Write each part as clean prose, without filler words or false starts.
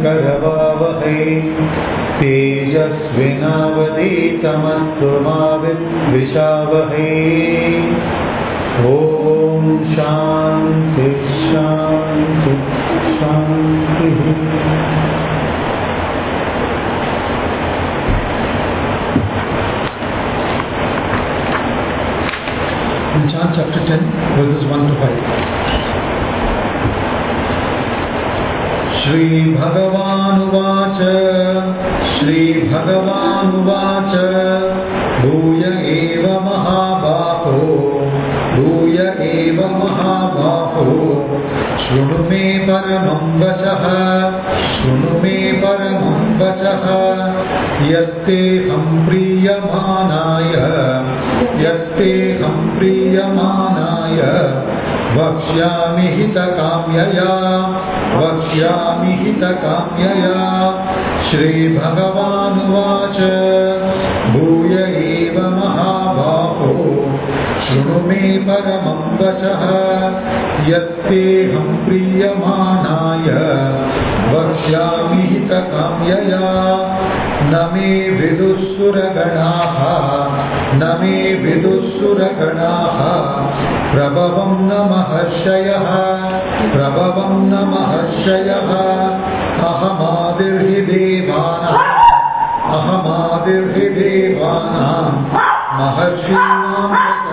करवावहै तेजस्विनावधीतमस्तु मा विद्विषावहै। ओम शांति शांति शांति। In John chapter 10, verses 1 to 5. Shri Bhagavan Uvacha Bhuya eva mahabaho Bhuya eva mahabaho Shruṇu me paramam vacaha Yatte ham priyamanaya Vakshyami hita kamyaya Shri Bhagavan Uvacha Bhuya eva mahabaho Shruṇu me paramam vacaha Yatte ham priyamanaya Vakshyami hita kamyaya Name vidussuraganaha Prabhavam namahashayah Ahamadirhi devanam Maharshinam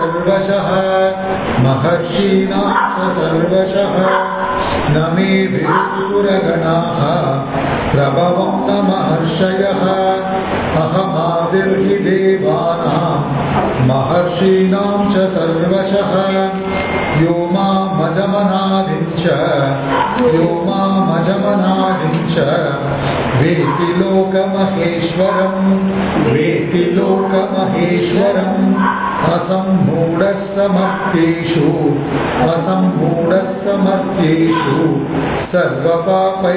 sarvashah Name vidussuraganaha Prabhavam namahashayah Ahamadirhi devanam Maharshinam cha sarvashah Yoma majamanadincha Veti lokamaheshwaram Asammūಢassamartyeshu Sarvapāpai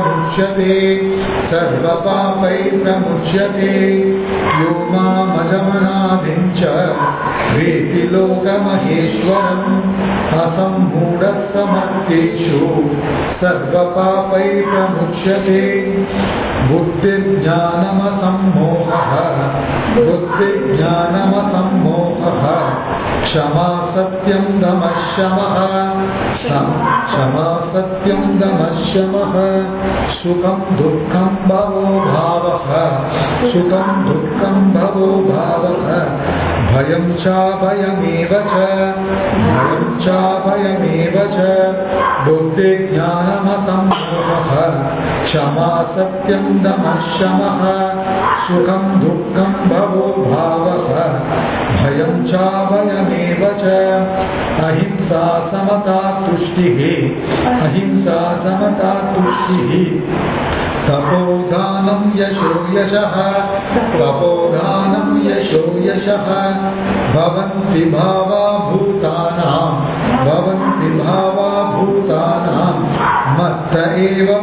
pramuchyate Yoma majamanadincha Veti lokamaheshwaram Asammūఢassamartyeshu Sarvapāpai pramuchyate Buddhijnānamasammohaha Kshama satyam damashamaha Sukham dukkham bhavo bhavaha Bhayam cha bhayameva cha Buddhi jnanamasammohaha Kshama satyam damashamaha Sukham dukkham bhavo bhavaha Bhayam cha bhayameva cha Ahimsa samata tushtihi Tapodhanam yasho yashaha Bhavanti bhava bhutanam Matta eva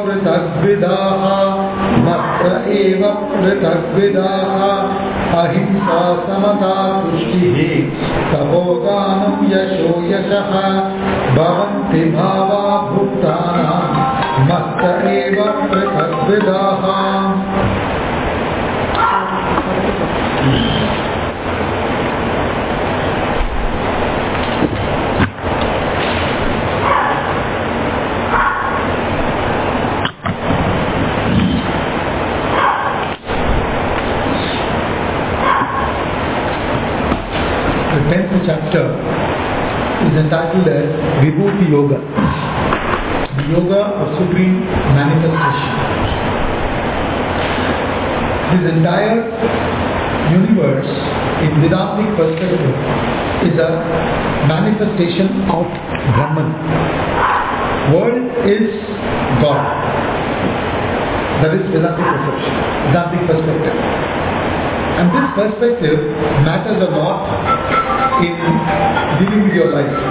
pritagvidaha Ahimsa samata tushtihi Tapodhanam yasho yashaha Bhavanti bhava bhutanam Matta eva pritagvidaha. The 10th chapter is entitled as Vibhuti Yoga, the yoga of supreme manifestation. This entire universe in Vedantic perspective is a manifestation of Brahman. World is God. That is Vedantic perception, Vedantic perspective. And this perspective matters a lot in dealing with your life.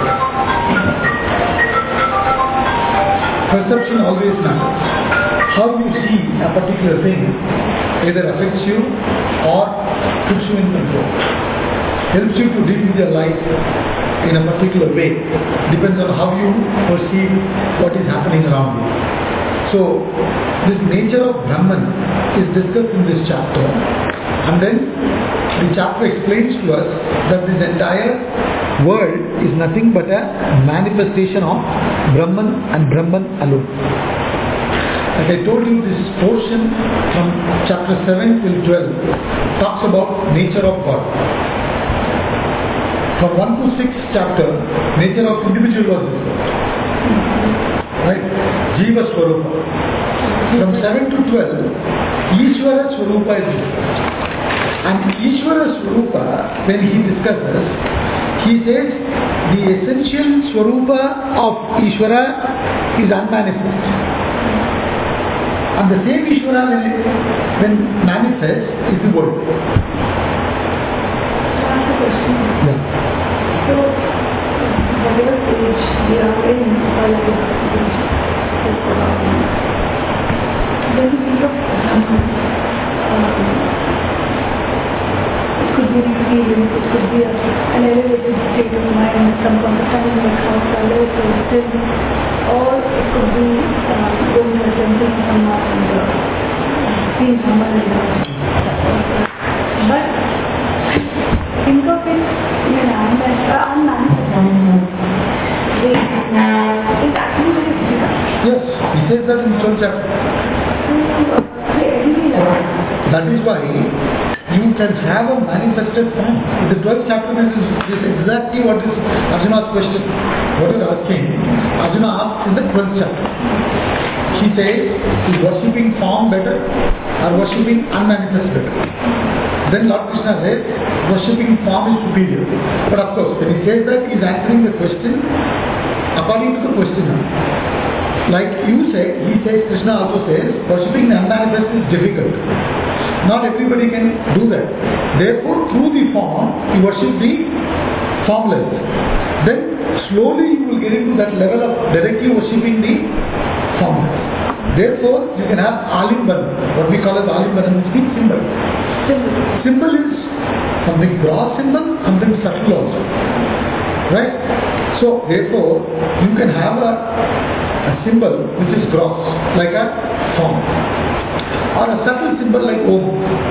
Perception always matters. How you see a particular thing either affects you or puts you in control. Helps you to deal with your life in a particular way. Depends on how you perceive what is happening around you. So, this nature of Brahman is discussed in this chapter, and then the chapter explains to us that this entire world is nothing but a manifestation of Brahman and Brahman alone. As I told you, this portion from chapter 7 till 12 talks about nature of God. From 1 to 6 chapter, nature of individual was discussed. Right? Jiva Swarupa. From 7 to 12, Ishvara Swarupa is discussed. And Ishvara Swarupa, when he discusses, he says the essential Swarupa of Ishvara is unmanifest. And the same Ishvara when manifests is the world. Yeah. So, whatever stage we are in, when you think of it could be an experience, it could be an elevated state of mind at some point of time, like how color is still, or it could be going to a temple somewhere and seeing someone in the but think of it in an unmanifested way. It's actually very difficult. Yes, he says that in 12th chapter. That is why you can have a manifested form. The 12th chapter is exactly what is Arjuna's question. What is asking? Arjuna asks in the 12th chapter. He says, is worshipping form better or worshipping unmanifest better? Then Lord Krishna says, worshipping form is superior. But of course, when he says that, he is answering the question according to the questioner. Like you said, he says, Krishna also says, worshipping the unmanifest is difficult. Not everybody can do that. Therefore, through the form, you worship the formless. Then, slowly you will get into that level of directly worshipping the formless. Therefore, you can have Alimban, what we call as Alimban, which means symbol. Symbol is something gross symbol, something subtle also. Right? So, therefore, you can have a symbol which is gross, like a form. Or a subtle symbol like Om.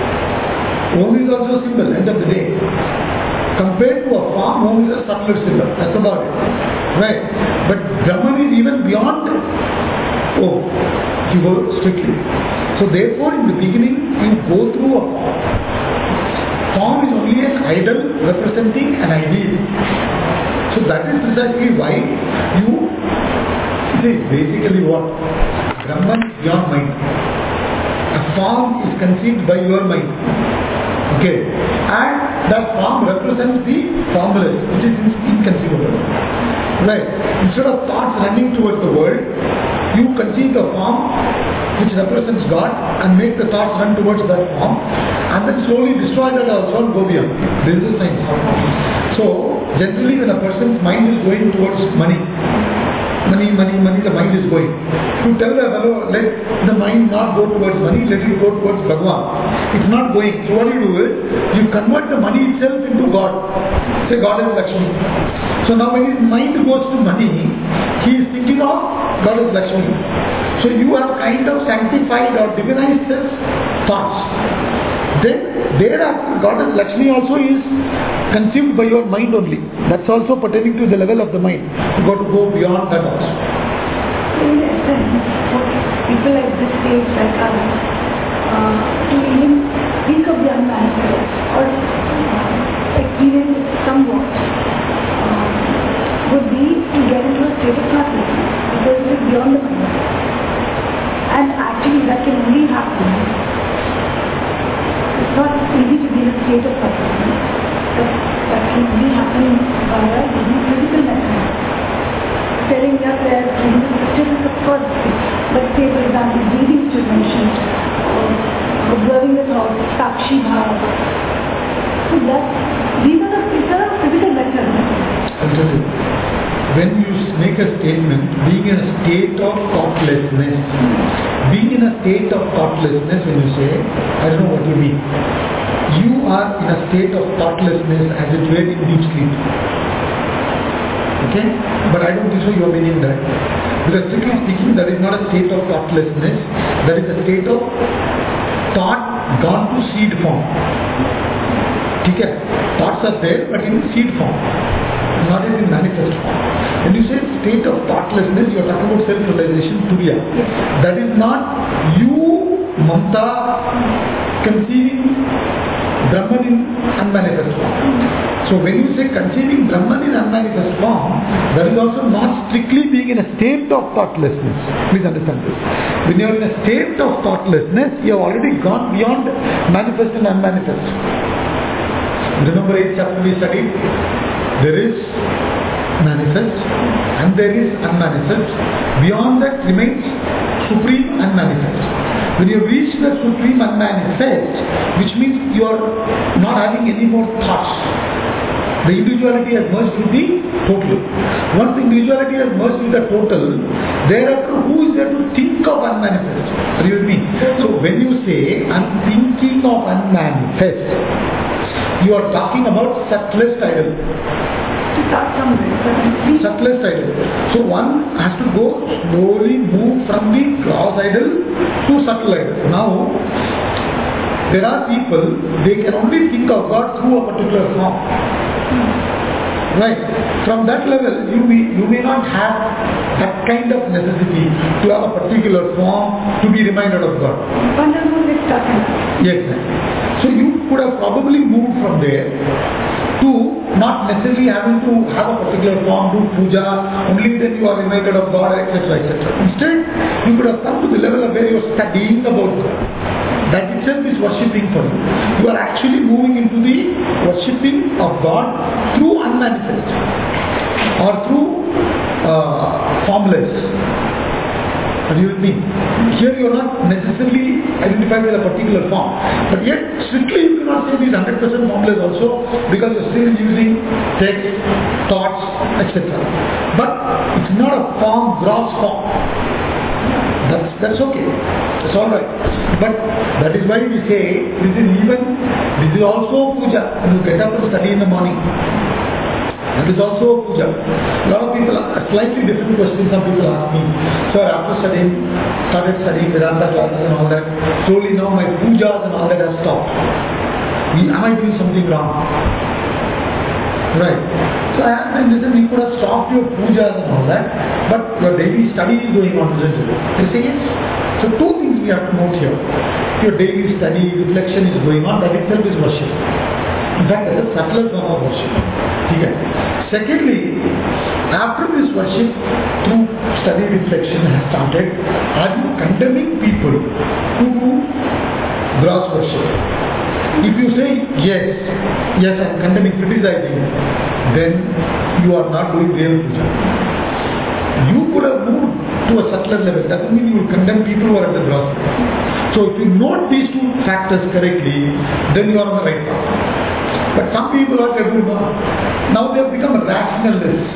Om is also a symbol, end of the day. Compared to a form, Om is a subtler symbol. That's about it. Right? But Brahman is even beyond Om, if you go strictly. So therefore, in the beginning, you go through a form. Form is only an idol representing an ideal. So that is precisely why it is basically what? Brahman is beyond mind. A form is conceived by your mind. Okay. And that form represents the formless, which is inconceivable. Right. Instead of thoughts running towards the world, you conceive the form which represents God and make the thoughts run towards that form and then slowly destroy that also and go beyond. This is the science. So, generally when a person's mind is going towards money, the mind is going. You tell the fellow, let the mind not go towards money, let it go towards Bhagavan. It's not going. So what you do is, you convert the money itself into God. Say God is Lakshmi. So now when his mind goes to money, he is thinking of God is Lakshmi. So you have kind of sanctified or divinized his thoughts. Then thereafter Goddess Lakshmi also is consumed by your mind only. That's also pertaining to the level of the mind. You got to go beyond that also. In essence, people at this stage like us, to even think of the unmanifest or experience somewhat would be to get into a state of nothingness because it is beyond the mind. And actually that can only happen. It's not easy to be in a state of nothingness. That can only happen via using physical methods. Telling your prayers, doing the practice of course, but say for example, breathing which is mentioned, observing the thoughts, sakshi bhava. So these are the physical methods. Absolutely. When you make a statement, being in a state of thoughtlessness, when you say, I don't know what you mean. You are in a state of thoughtlessness as it were in deep sleep. Okay? But I don't think so you are meaning that. Because strictly speaking, that is not a state of thoughtlessness. That is a state of thought gone to seed form. Okay? Thoughts are there, but in seed form. Not in manifest form. When you say state of thoughtlessness, you are talking about self-realization, turiya. That is not you, Mamta, conceiving Brahman in unmanifest form. So when you say conceiving Brahman in unmanifest form, that is also not strictly being in a state of thoughtlessness. Please understand this. When you are in a state of thoughtlessness, you have already gone beyond manifest and unmanifest. Remember 8th chapter we studied? There is manifest and there is unmanifest. Beyond that remains supreme and manifest. When you reach the supreme and manifest, which means you are not having any more thoughts. The individuality has merged with the total. Once individuality has merged with the total, thereafter who is there to think of unmanifest? Are you with me? So when you say I'm thinking of unmanifest, you are talking about subtlest idol. Subtlest idol. So one has to go slowly move from the gross idol to subtle idol. Now, there are people, they can only think of God through a particular form. Right. From that level, you may not have that kind of necessity to have a particular form to be reminded of God. Yes. So you could have probably moved from there to not necessarily having to have a particular form, do puja, only then you are reminded of God, etc., etc. Instead, you could have come to the level of where you are studying about God. That itself is worshipping for you. You are actually moving into the worshipping of God through unmanifest or through formless. Are you with me? Here you are not necessarily identified with a particular form. But yet, strictly you cannot say this 100% formless also because you are still using text, thoughts, etc. But it's not a form, gross form. That's okay. That's alright. But that is why we say this is also puja. You get up and study in the morning. That is also puja. A lot of people, slightly different questions some people ask me. So after started studying Vedanta classes and all that, slowly now my pujas and all that have stopped. Am I doing something wrong? Right. So I asked them, listen, you could have stopped your pujas and all that, but your daily study is going on, isn't it? They say yes. So two things we have to note here. Your daily study, reflection is going on, that itself is worship. In fact, that is a subtler form of worship. Okay. Secondly, after this worship, through study reflection has started, are you condemning people who do gross worship? If you say yes, I am condemning, criticizing, then you are not doing real puja. You could have moved to a subtler level. Doesn't mean you will condemn people who are at the gross level. So if you note these two factors correctly, then you are on the right path. But some people are able to now they have become rationalists.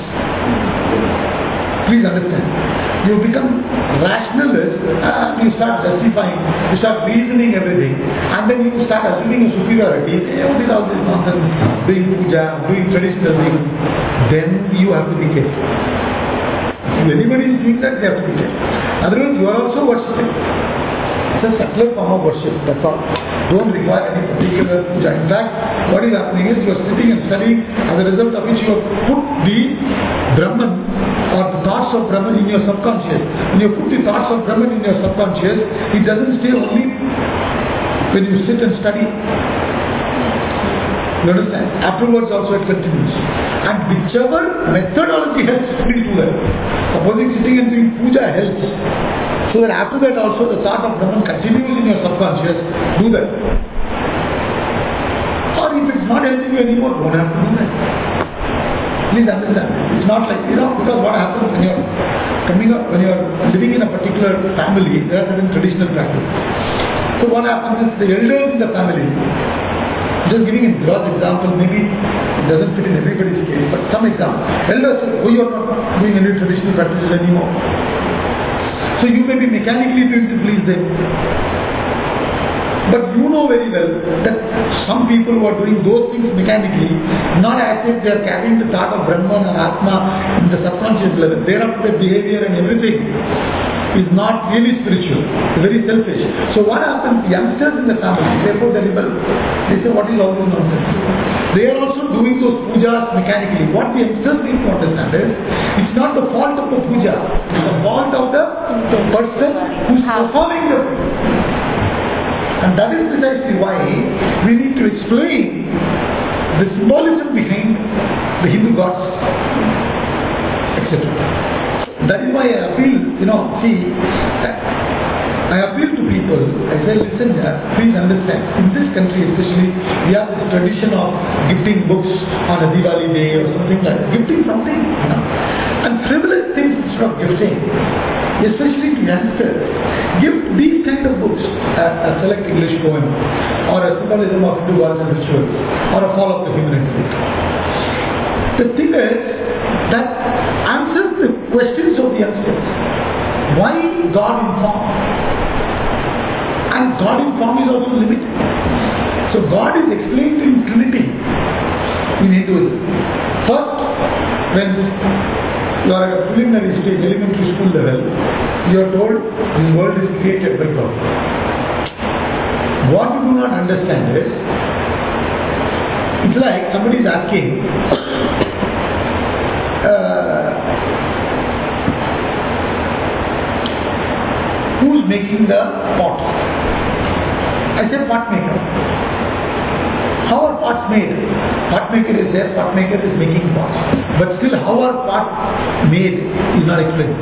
Please understand. You become rationalist and you start justifying, you start reasoning everything, and then you start assuming a superiority. What is all this nonsense? Doing puja, doing traditional things. Then you have to be careful. If anybody is doing that, they have to be careful. Otherwise, you are also worshipping. It's a subtler form of worship, that's all. Don't require any particular puja. In fact, what is happening is you are sitting and studying, as a result of which you have put the Brahman or the thoughts of Brahman in your subconscious. When you put the thoughts of Brahman in your subconscious, it doesn't stay only when you sit and study. You understand? Afterwards also it continues. And whichever methodology helps, please do that. Supposing sitting and doing puja helps, so that after that also the thought of Brahman continues in your subconscious, do that. Or if it's not helping you anymore, don't have to do that. Please understand. It's not like, because what happens when you're coming up, when you're living in a particular family, there are certain traditional practices. So what happens is the elders in the family, just giving a broad example, maybe it doesn't fit in everybody's case, but some example. Elders say, oh, you're not doing any traditional practices anymore. So you may be mechanically doing to please them. But you know very well that some people who are doing those things mechanically, not as if they are carrying the thought of Brahman and Atma in the subconscious level. Their behavior and everything is not really spiritual. It's very selfish. So what happens? Youngsters in the family, therefore they rebel. They say, what is all this nonsense? They are also doing those pujas mechanically. What the youngsters need to understand is, it's not the fault of the puja. It's the fault of the person who is performing the puja. And that is precisely why we need to explain the symbolism behind the Hindu gods, etc. That is why I appeal, I appeal to people, I say, listen, please understand, in this country especially, we have this tradition of gifting books on a Diwali day or something like that. Gifting something, and frivolous things instead of gifting, especially to youngsters. Gift these kind of books, a select English poem, or a symbolism of Hindu gods and rituals, or a fall of the human intellect. The thing is, that answers the questions of the youngsters. Why God in form? And God in form is also limited. So God is explained in Trinity in Hinduism. First, when you are at a preliminary stage, elementary school level, you are told this world is created by God. What you do not understand is, it's like somebody is asking, who is making the pot? I said pot maker. How are pots made? Pot maker is there, pot maker is making pots. But still, how are pots made is not explained.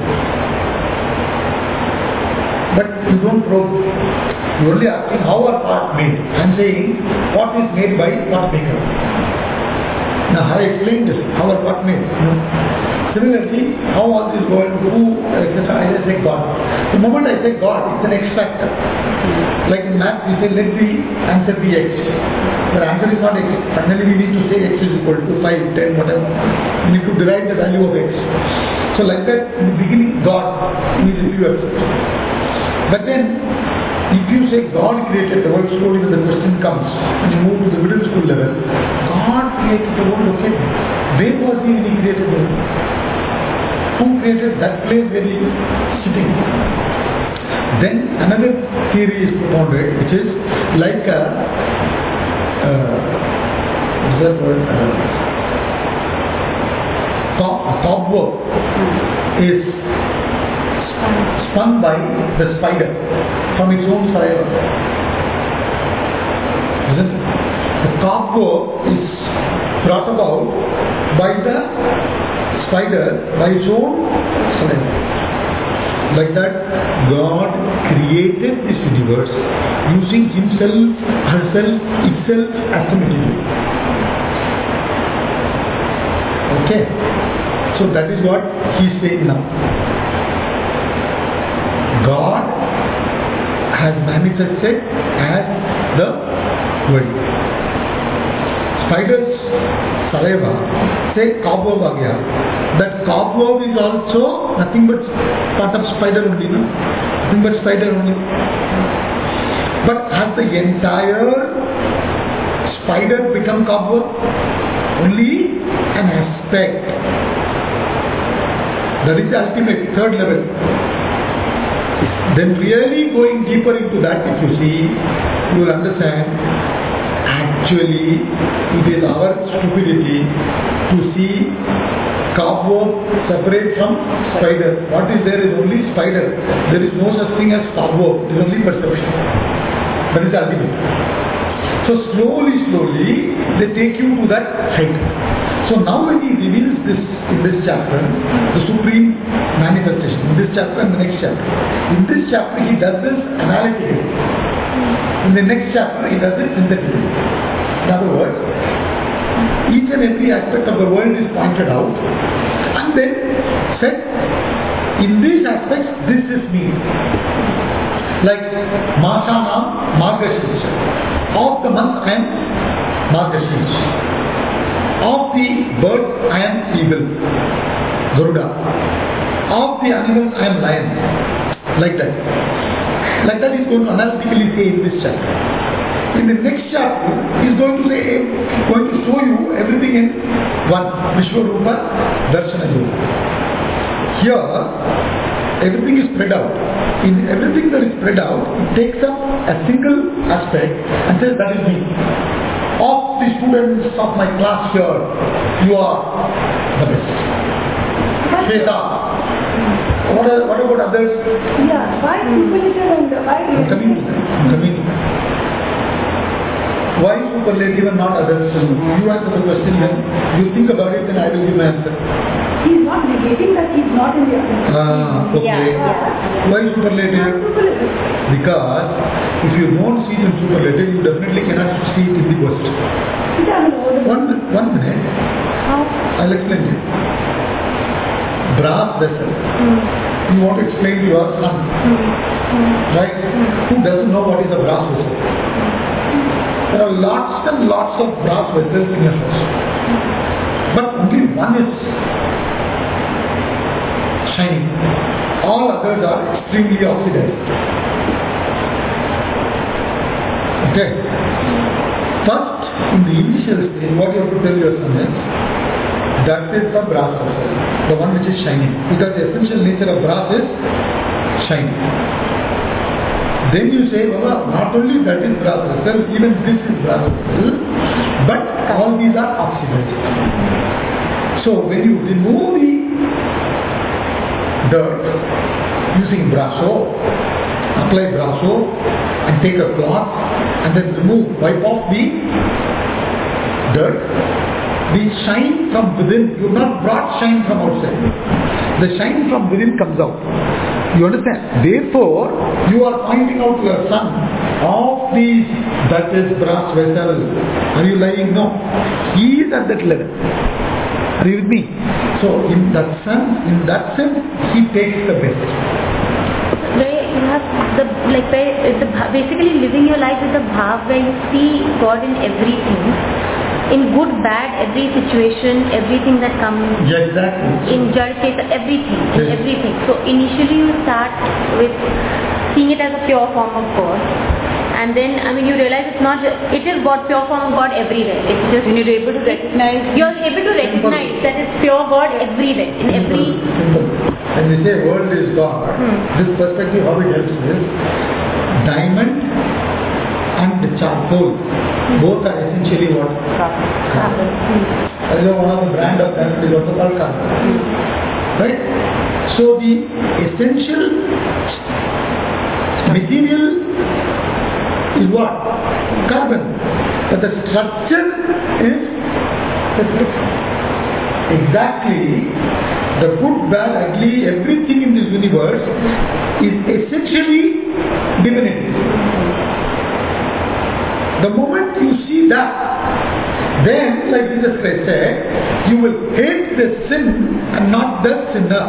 But you don't probe. You are only asking how are pots made. I am saying pot is made by pot maker. Now I explained this, how are pot made. Similarly, how was this world, who, etc. I just say God. The moment I say God, it's an X factor. Like in math, we say let the answer be X. But answer is not X. Finally, we need to say X is equal to 5, 10, whatever. We need to derive the value of X. So like that, in the beginning, God, immediately you accept. But then, if you say God created the world, slowly when the question comes, when you move to the middle school level, God created the world, okay. Where was he when he created the world? Who created that place where he is sitting? Then another theory is propounded, which is like a cobweb is spun by the spider from its own saliva. The cobweb is brought about by the spider by its own saliva. Like that, God created this universe using himself, herself, itself as the material. Okay? So that is what he is saying now. God has manifested as the world. Spider's saliva, say cobweb aa gaya. That cobweb is also nothing but part of spider only, no? Nothing but spider only. But has the entire spider become cobweb? Only an aspect. That is the ultimate, third level. Then really going deeper into that, if you see, you will understand, actually it is our stupidity to see cobweb separate from spider. What is there is only spider. There is no such thing as cobweb. It is only perception. That is the ultimate. So slowly they take you to that height. So now when he reveals this in this chapter, the supreme manifestation, in this chapter and the next chapter. In this chapter he does this analytically. In the next chapter he does it synthetically. In other words, each and every aspect of the world is pointed out and then said, in these aspects this is me. Like Masana Margashirsha. Of the month I am Margashirsha. Of the bird I am eagle, Garuda. Of the animals I am lion. Like that. Like that he's going to analytically say in this chapter. In the next chapter, he's going to show you everything in one. Vishwarupa Darshana Yoga. Here, everything is spread out. In everything that is spread out, it takes up a single aspect and says that is me. Of the students of my class here, you are the best. Shweta. What about others? Yeah, why superlative and why? I'm coming to that. Why superlative and not others? You answer the question then. You think about it, then I will give my answer. He's not negating that he's not in the other. Okay. Yeah. Why superlative? Because if you don't see it in superlative, you definitely cannot see it in the worst. One minute. How? I'll explain it. Brass vessel. You want to explain to your son. Right? Who doesn't know what is a brass vessel? There are lots and lots of brass vessels in your house. But only one is shining. All others are extremely oxidized. Okay. First, in the initial stage, what you have to tell your son is, that is the brass vessel, the one which is shining. Because the essential nature of brass is shining. Then you say, well, not only that is brass vessel, even this is brass vessel, but all these are oxidized. So when you remove the dirt using brasso, apply brasso and take a cloth and then wipe off the dirt, the shine from within, you have not brought shine from outside. The shine from within comes out. You understand? Therefore, you are pointing out to your son, of these, that is brass vessel. Are you lying? No. He is at that level. Are you with me? So, in that sense, he takes the best. Where you have basically living your life with the bhav where you see God in everything. In good, bad, every situation, everything that comes. Yeah, exactly. In Jal Cheta, everything. Yes. In everything. So initially you start with seeing it as a pure form of God. And then, you realize it's not just, it is God, pure form of God everywhere. It's just, when you're able to recognize. You're able to recognize that it's pure God everywhere. In every. Simple. When we say world is God, this perspective, how it helps is, diamond and the charcoal, both are essentially what? Carbon. As one of the brand of diamond is also called carbon. Right? So the essential material is what? Carbon. But the structure is exactly the good, bad, ugly, everything in this universe is essentially divinity. The moment you see that, then, like Jesus Christ said, you will hate the sin and not the sinner.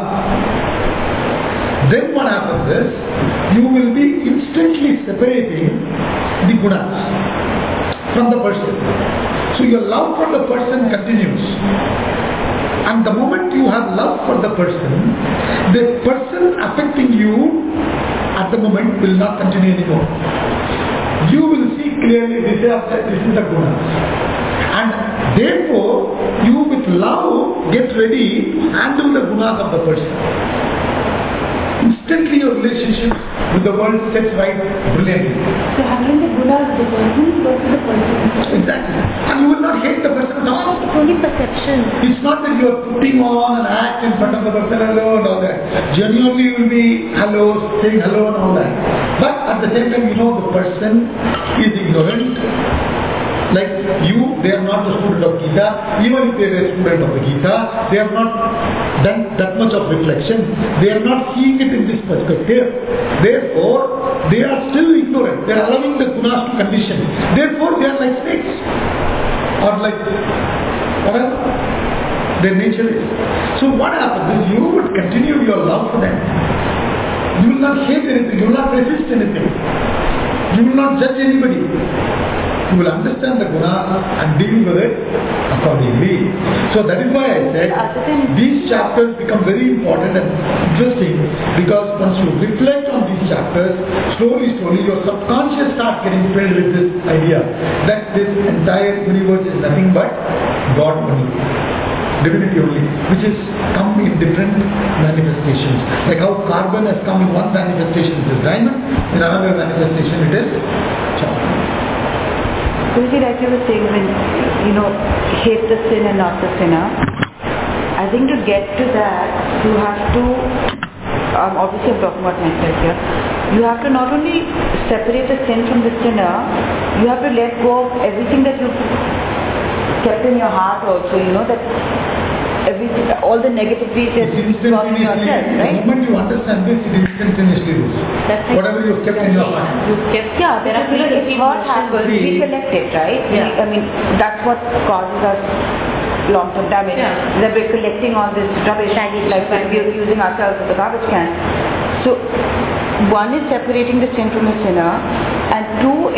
Then what happens is, you will be instantly separating the gunas from the person. So your love for the person continues. And the moment you have love for the person affecting you at the moment will not continue anymore. You will see clearly this is the gunas. And therefore, you with love get ready to handle the gunas of the person. Instantly your relationship with the world sets right brilliantly. So handling the gunas of the person versus the person. Exactly. And you will not hate the person at all. It's only perception. It's not that you are putting on an act in front of the person, hello and all that. Genuinely you will be hello, saying hello and all that. But at the same time, the person is ignorant. Like you, they are not the student of Gita. Even if they are a student of the Gita, they have not done that much of reflection. They are not seeing it in this perspective. Therefore, they are still ignorant. They are allowing the gunas to condition. Therefore, they are like snakes. Or like whatever their nature is. So what happens is you would continue your love for them. You will not hate anything. You will not resist anything. You will not judge anybody. You will understand the guna and deal with it accordingly. So that is why I said these chapters become very important and interesting, because once you reflect on these chapters, slowly your subconscious starts getting filled with this idea that this entire universe is nothing but God only, divinity only, which is come in different manifestations. Like how carbon has come in one manifestation, it is diamond, in another manifestation it is chocolate. Guruji, like you were saying, when hate the sin and not the sinner, I think to get to that, you have to, obviously I'm talking about myself here, you have to not only separate the sin from the sinner, you have to let go of everything that you've kept in your heart also, that everything, all the negativity that you've got in yourself, right? The moment you understand this, it instantaneously goes. Whatever you've kept in your heart. There are if what happens, we collect it, right? I mean, that's what causes us long-term damage. That we're collecting all this rubbish, like we're using ourselves as a garbage can. So, one is separating the sin from the sinner, and two,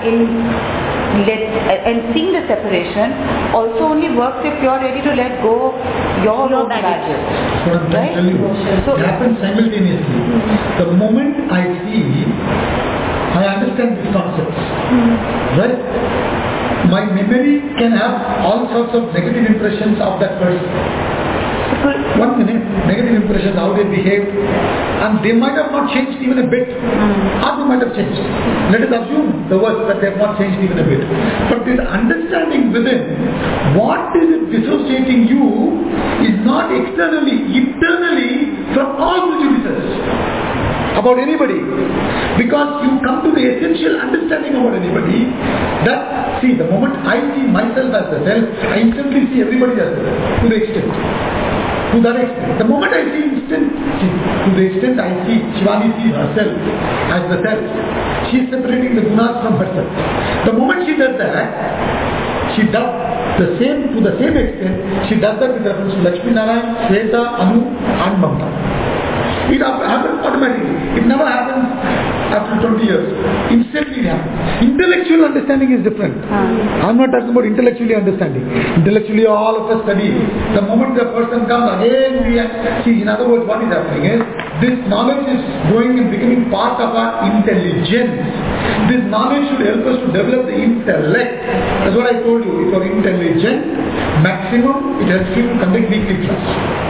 and seeing the separation also only works if you're ready to let go of your own baggage. So I'm trying to tell you, it happens simultaneously. The moment I see, I understand these concepts, right? My memory can have all sorts of negative impressions of that person. 1 minute, negative impressions, how they behave, and they might have not changed even a bit, or they might have changed. Let us assume the worst, that they have not changed even a bit. But this understanding within, what is it dissociating you is not externally, internally from all prejudices about anybody. Because you come to the essential understanding about anybody, that, see, the moment I see myself as the self, I instantly see everybody as the self, to the extent. To that extent. The moment I see to the extent I see Shivani sees herself as the self, she is separating the gunas from herself. The moment she does that, she does the same, to the same extent, she does that with reference to Lakshmi Narayan, Shweta, Anu and Mamta. It happens automatically. It never happens after 20 years. Instantly it happens. Intellectual understanding is different. I'm not talking about intellectually understanding. Intellectually all of us study. The moment the person comes, again we see, in other words, what is happening is, this knowledge is going and becoming part of our intelligence. This knowledge should help us to develop the intellect. That's what I told you. If you're intelligent, maximum it helps you to conduct weekly class.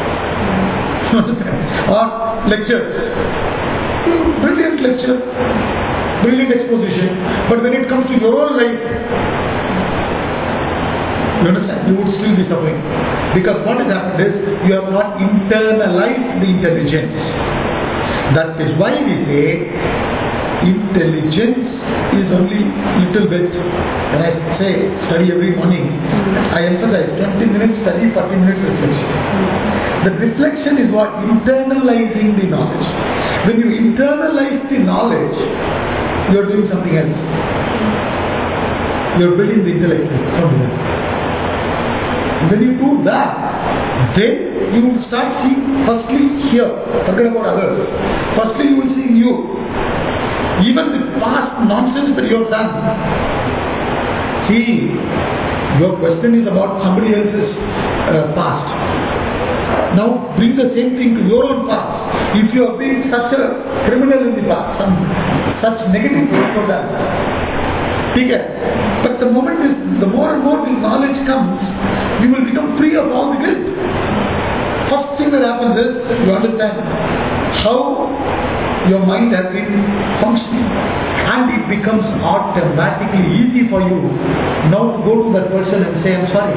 Or lecture. Brilliant lecture, brilliant exposition, but when it comes to your own life, you understand, you would still be suffering. Because what has happened is, you have not internalized the intelligence. That is why we say, intelligence is only little bit. When I say study every morning, I emphasize 20 minutes study, 40 minutes reflection. The reflection is what? Internalizing the knowledge. When you internalize the knowledge, you are doing something else. You are building the intellect from within. When you do that, then you will start seeing, firstly here, forget about others. Firstly you will see you. Even the past nonsense that you have done. See, your question is about somebody else's past. Now bring the same thing to your own past. If you have been such a criminal in the past, some such negative things for that. But the moment the more and more this knowledge comes, you will become free of all the guilt. First thing that happens is, you understand how your mind has been functioning, and it becomes automatically easy for you now to go to that person and say, I'm sorry.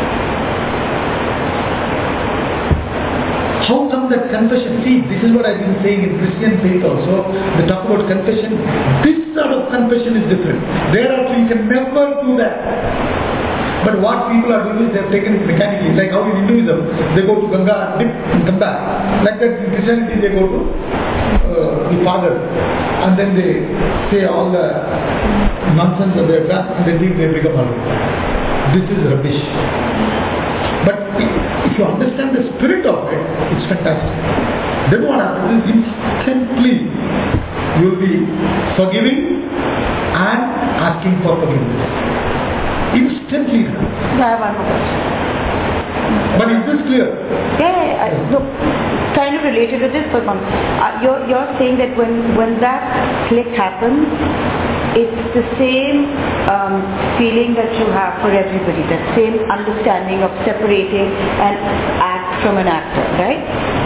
How come that confession? See, this is what I've been saying in Christian faith also. They talk about confession. This sort of confession is different. Thereafter you can never do that. But what people are doing is they have taken it mechanically. Like how in Hinduism, they go to Ganga, dip and come back. Like that in Christianity they go to the Father, and then they say all the nonsense that they have done, and they think they become holy. This is rubbish. But if you understand the spirit of it, it's fantastic. Then what happens is, instantly you will be forgiving and asking for forgiveness. Instantly. I have one more question. But is this clear? Look, kind of related to this, but you're saying that when that click happens, it's the same feeling that you have for everybody, that same understanding of separating an act from an actor, right?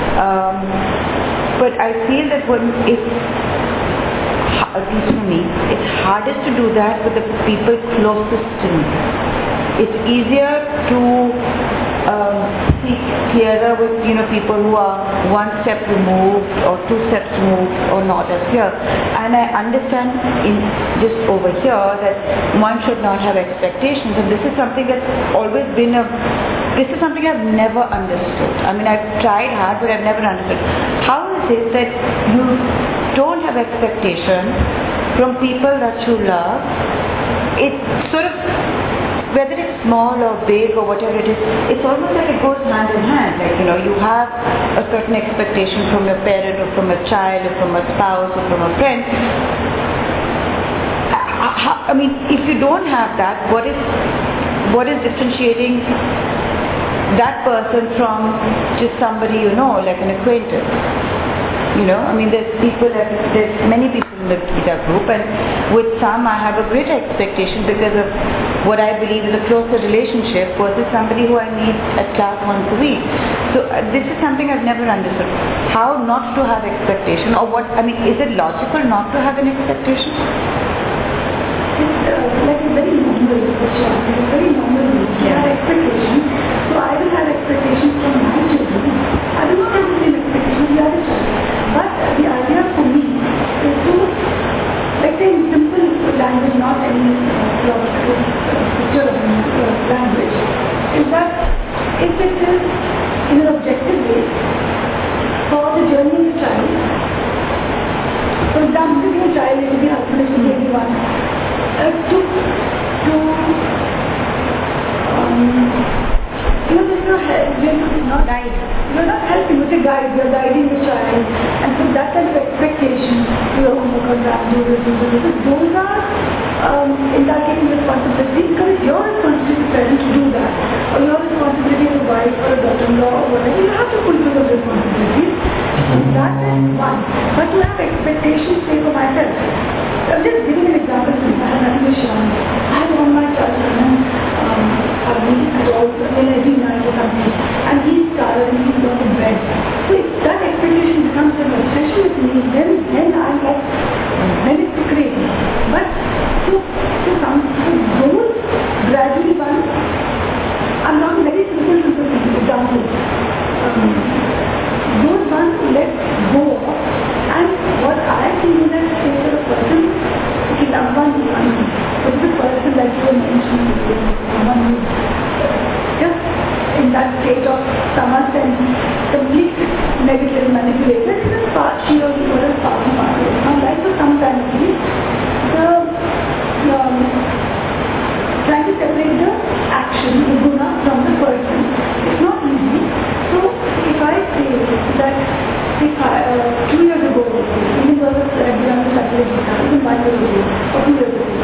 But I feel that at least for me, it's hardest to do that with the people closest to me. It's easier to see clearer with people who are one step removed or two steps removed or not as here. And I understand just over here that one should not have expectations, and this is something that's always been this is something I've never understood. I mean, I've tried hard, but I've never understood. How is it that you don't have expectation from people that you love? It's sort of, whether it's small or big or whatever it is, it's almost like it goes hand in hand. Like, you have a certain expectation from your parent or from a child or from a spouse or from a friend. I mean, if you don't have that, what is differentiating that person from just somebody like an acquaintance? I mean, there's many people in the Gita group, and with some I have a greater expectation because of what I believe is a closer relationship versus somebody who I meet at class once a week. So this is something I've never understood. How not to have expectation, or what? I mean, is it logical not to have an expectation? It's like a very normal question. It's very normal. You have expectations. So I will have expectations from my children. I will not have the same expectations of the other child. But the idea for me is to, like say in simple language, not any picture language, is that if it is in an objective way for the journey of the child, for example, if your child is the husband, it will be anyone, you're not helping with a guide, you're guiding the child, and so that kind of expectation, your homework on that, do this, those are inculcating responsibility, because it's your responsibility as a parent to do that, or your responsibility as a wife or a daughter-in-law or whatever. You have to fulfill those responsibilities. That is one. But to have expectations, say for myself, I'm just giving an example to me. I have nothing to share. I have one of my children, at all, every night or something, and he's tired and he's on the bed. So if that expectation becomes an obsession with me, then I'm like, then it's crazy. But those gradually ones, I'm not very simple examples. Those ones let go of, and what I think is that say for a person, okay, someone but the person that you were mentioning, someone who just in that state of samasana, complete negative manipulated, she or he was a part of it. Now, like for some time at least, trying to separate the action, the guna, from the person. It's not easy. So, if I say that 2 years ago, even though I was even 1 year ago, or 2 years ago,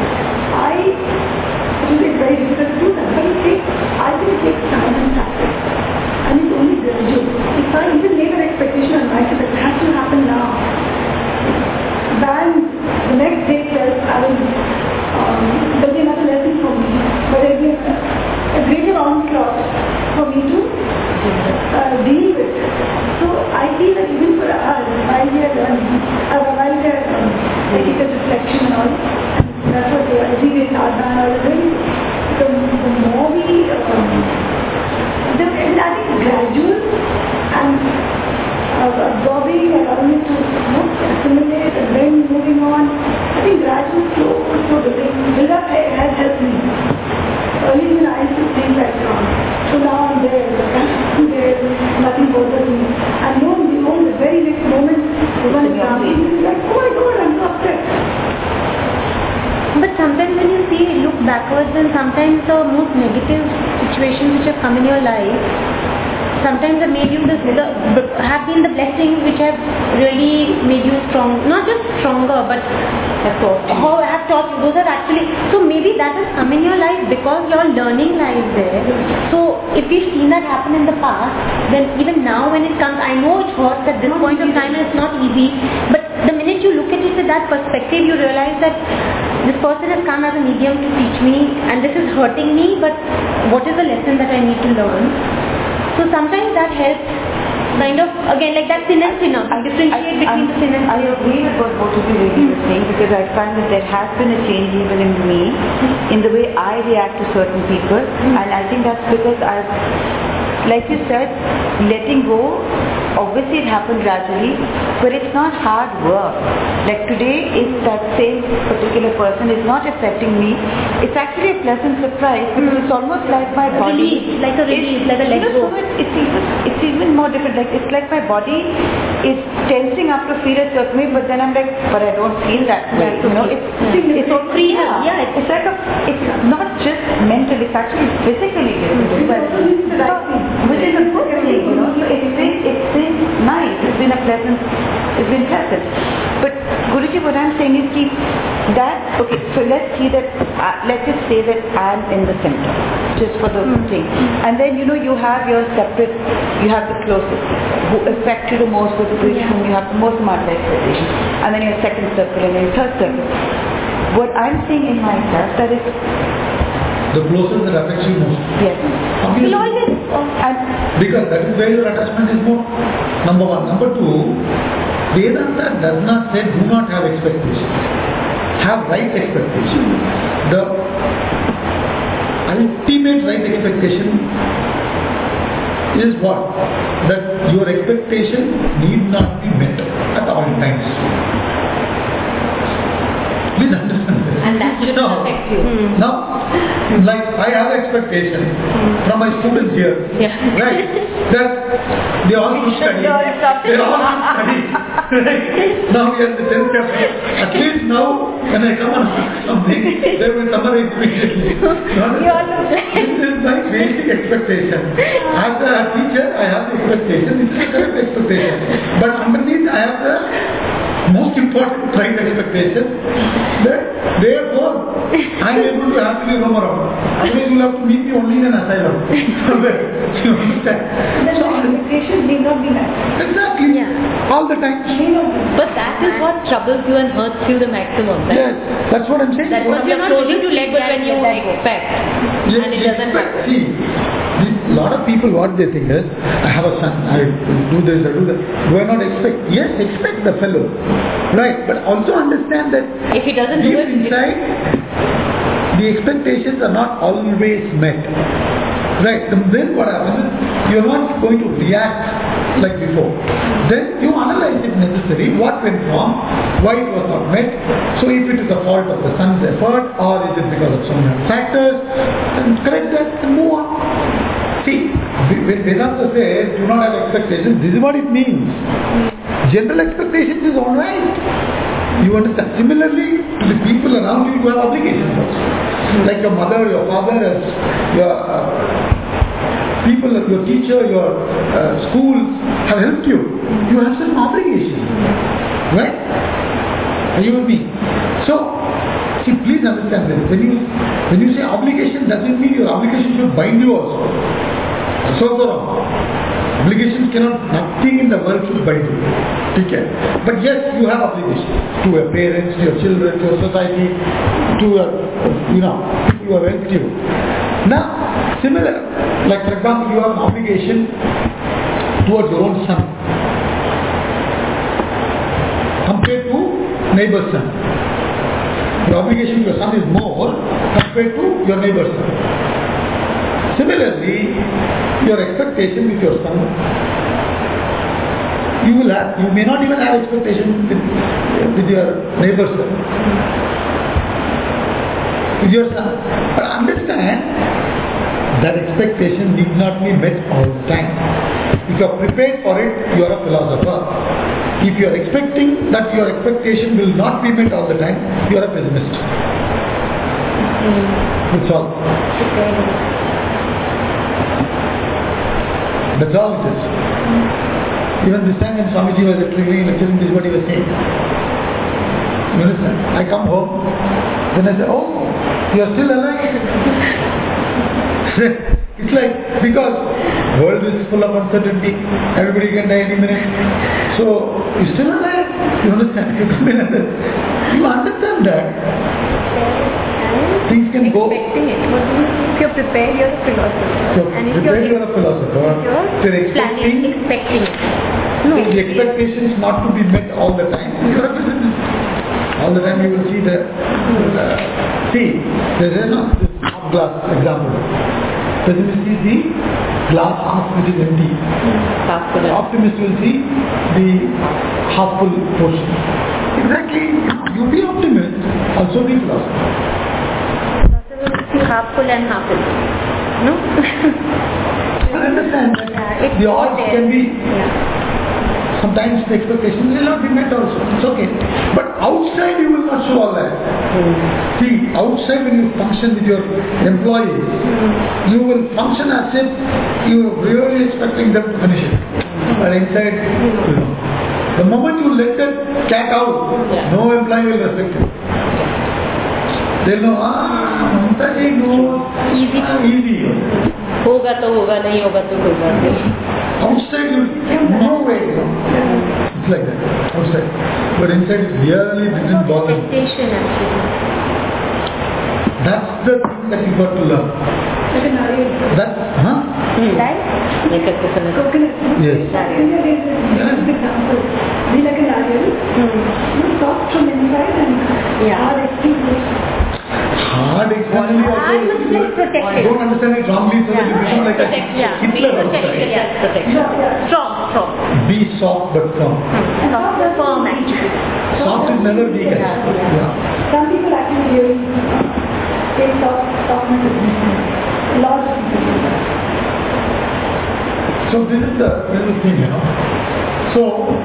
it is very difficult to do that. But I think it takes time and practice. And it's only gradual. If I even made an expectation on myself, it has to happen now. Then the next day says, there'll be another lesson for me, but there'll be a greater onslaught for me to deal with. So I feel that even for us, while we are learning, while we are etiquette reflection and all, and that's what every day sadhana and all is doing, the more we, I think gradual and absorbing and allowing it to assimilate and then moving on. I think gradual slow build-up has helped me. Earlier when I used to think like, so now I'm there, nothing bothers me. And the very next moment, one example is like, oh my God, I'm so upset. But sometimes when you look backwards, and sometimes the most negative situations which have come in your life, sometimes have made you have been the blessings which have really made you strong, not just stronger, but have taught you. Those are actually, so maybe that has come in your life because your learning lies there. So if we've seen that happen in the past, then even now when it comes, I know it hurts at this point of time and it's not easy, but the minute you look at it with that perspective, you realize that this person has come as a medium to teach me and this is hurting me, but what is the lesson that I need to learn? So sometimes that helps, kind of, again, like that thin and thinner, differentiate between the thin and thinner. I agree with what both of you ladies are saying, because I find that there has been a change even in me, in the way I react to certain people, and I think that's because like you said, letting go, obviously it happened gradually, but it's not hard work. Like today, if that same particular person is not affecting me, it's actually a pleasant surprise, because it's almost like my body... Like a release, like a let go. It's even more different. Like it's like my body is tensing up to feel a certain way, but then I'm like, but I don't feel that way. You know, it's free. Yeah, it's like it's not just mental, it's actually physically different. Which is a good thing, you know. It's been nice, it's been pleasant. But Guruji, what I'm saying is okay, so let's just say that I'm in the center, just for the thing. And then, you have your separate, you have the closest, who affect you the most, with whom you have the most amount of expectation. And then your second circle and then your third circle. What I'm saying in myself, that is, the closest that affects you most. Yes. Obviously. Because that is where your attachment is more. Number one. Number two, Vedanta does not say do not have expectations. Have right expectations. The ultimate right expectation is what? That your expectation need not be met at all times. Please understand this. And that should affect you. Now, like I have expectation from my students here, right? That they all should study. They all should study. Right? Now we are in the 10th chapter. At least now, when I come and ask something, they will summarize immediately. This is my basic expectation. As a teacher, I have the expectation. This is the correct expectation. But underneath, I have the most important right expectation that therefore I am able to happily roam around. Otherwise you will have to meet me only in an asylum. You understand? So expectations may not be met. Exactly. Yeah. All the time. But that is what troubles you and hurts you the maximum. Right? Yes, that's what I'm saying. That's what you're not willing to let go when you expect. Yes, and it doesn't happen. See, a lot of people, what they think is, I have a son, I do this, I do that. Do I not expect? Yes, expect the fellow. Right, but also understand that if he doesn't do it, inside, the expectations are not always met. Right, then what happens is, you're not going to react like before. Then you analyze if necessary, what went wrong, why it was not met. So if it is the fault of the son's effort, or is it because of some other factors, then correct that and move on. See, when Vedanta says, do not have expectations, this is what it means. General expectations is alright. You understand? Similarly, to the people around you, you have obligations also. Like your mother, your father, your people, your teacher, your schools have helped you. You have some obligations. Right? Are you with me? So, see, please understand this. When you say obligation, doesn't mean your obligation should bind you also. That's also wrong. Obligations cannot, nothing in the world should bind you. Take care. But yes, you have obligations to your parents, to your children, to your society, to your, people who have helped you. Now, similar, like for example, you have an obligation towards your own son compared to neighbor's son. Your obligation to your son is more compared to your neighbor's son. Similarly, your expectation with your son, you may not even have expectation with your neighbor's son, with your son. But understand that expectation need not be met all the time. If you are prepared for it, you are a philosopher. If you are expecting that your expectation will not be met all the time, you are a pessimist. That's all. That's all it is. Even this time when Swamiji was lecturing, this is what he was saying. You understand? I come home, then I say, oh, you are still alive. It's like, because world is full of uncertainty, everybody can die any minute. So, you're still alive. You understand? You come in and you understand that. Things can go. Expecting it. If you're prepared, you're a philosopher. So, prepared, you're a philosopher. You're expecting it. No. The expectations not to be met all the time. You're a pessimist. All the time you will see the see, there's a half glass example. Pessimist will see glass half which is empty. Optimist will see the half full portion. Exactly, you be optimist, also be philosopher. Philosopher will see half full and half empty. No? I understand that the odds can be. Sometimes the expectations will not be met also. It's okay. But outside you will not show all that. See, outside when you function with your employees, you will function as if you are really expecting them to finish it. But inside, you know. The moment you let that cat out, no employee will respect you. They'll know, Mamta ji knows. Easy. होगा तो होगा, नहीं होगा तो होगा. Outside you, no way. It's like that, outside. But inside it really didn't bother. That's the thing that you got to learn. Like a narrow. That's, huh? Coconut. Yes. Example. Be like a narrow. Soft from inside and hard exterior. Hard externally also. I don't understand it wrongly, so that you become like a Hitler outside. Strong. Be soft but firm. Firm actually. Soft is never weak. Some people actually really say softness is missing. A lot of people do that. So this is the thing, you know. So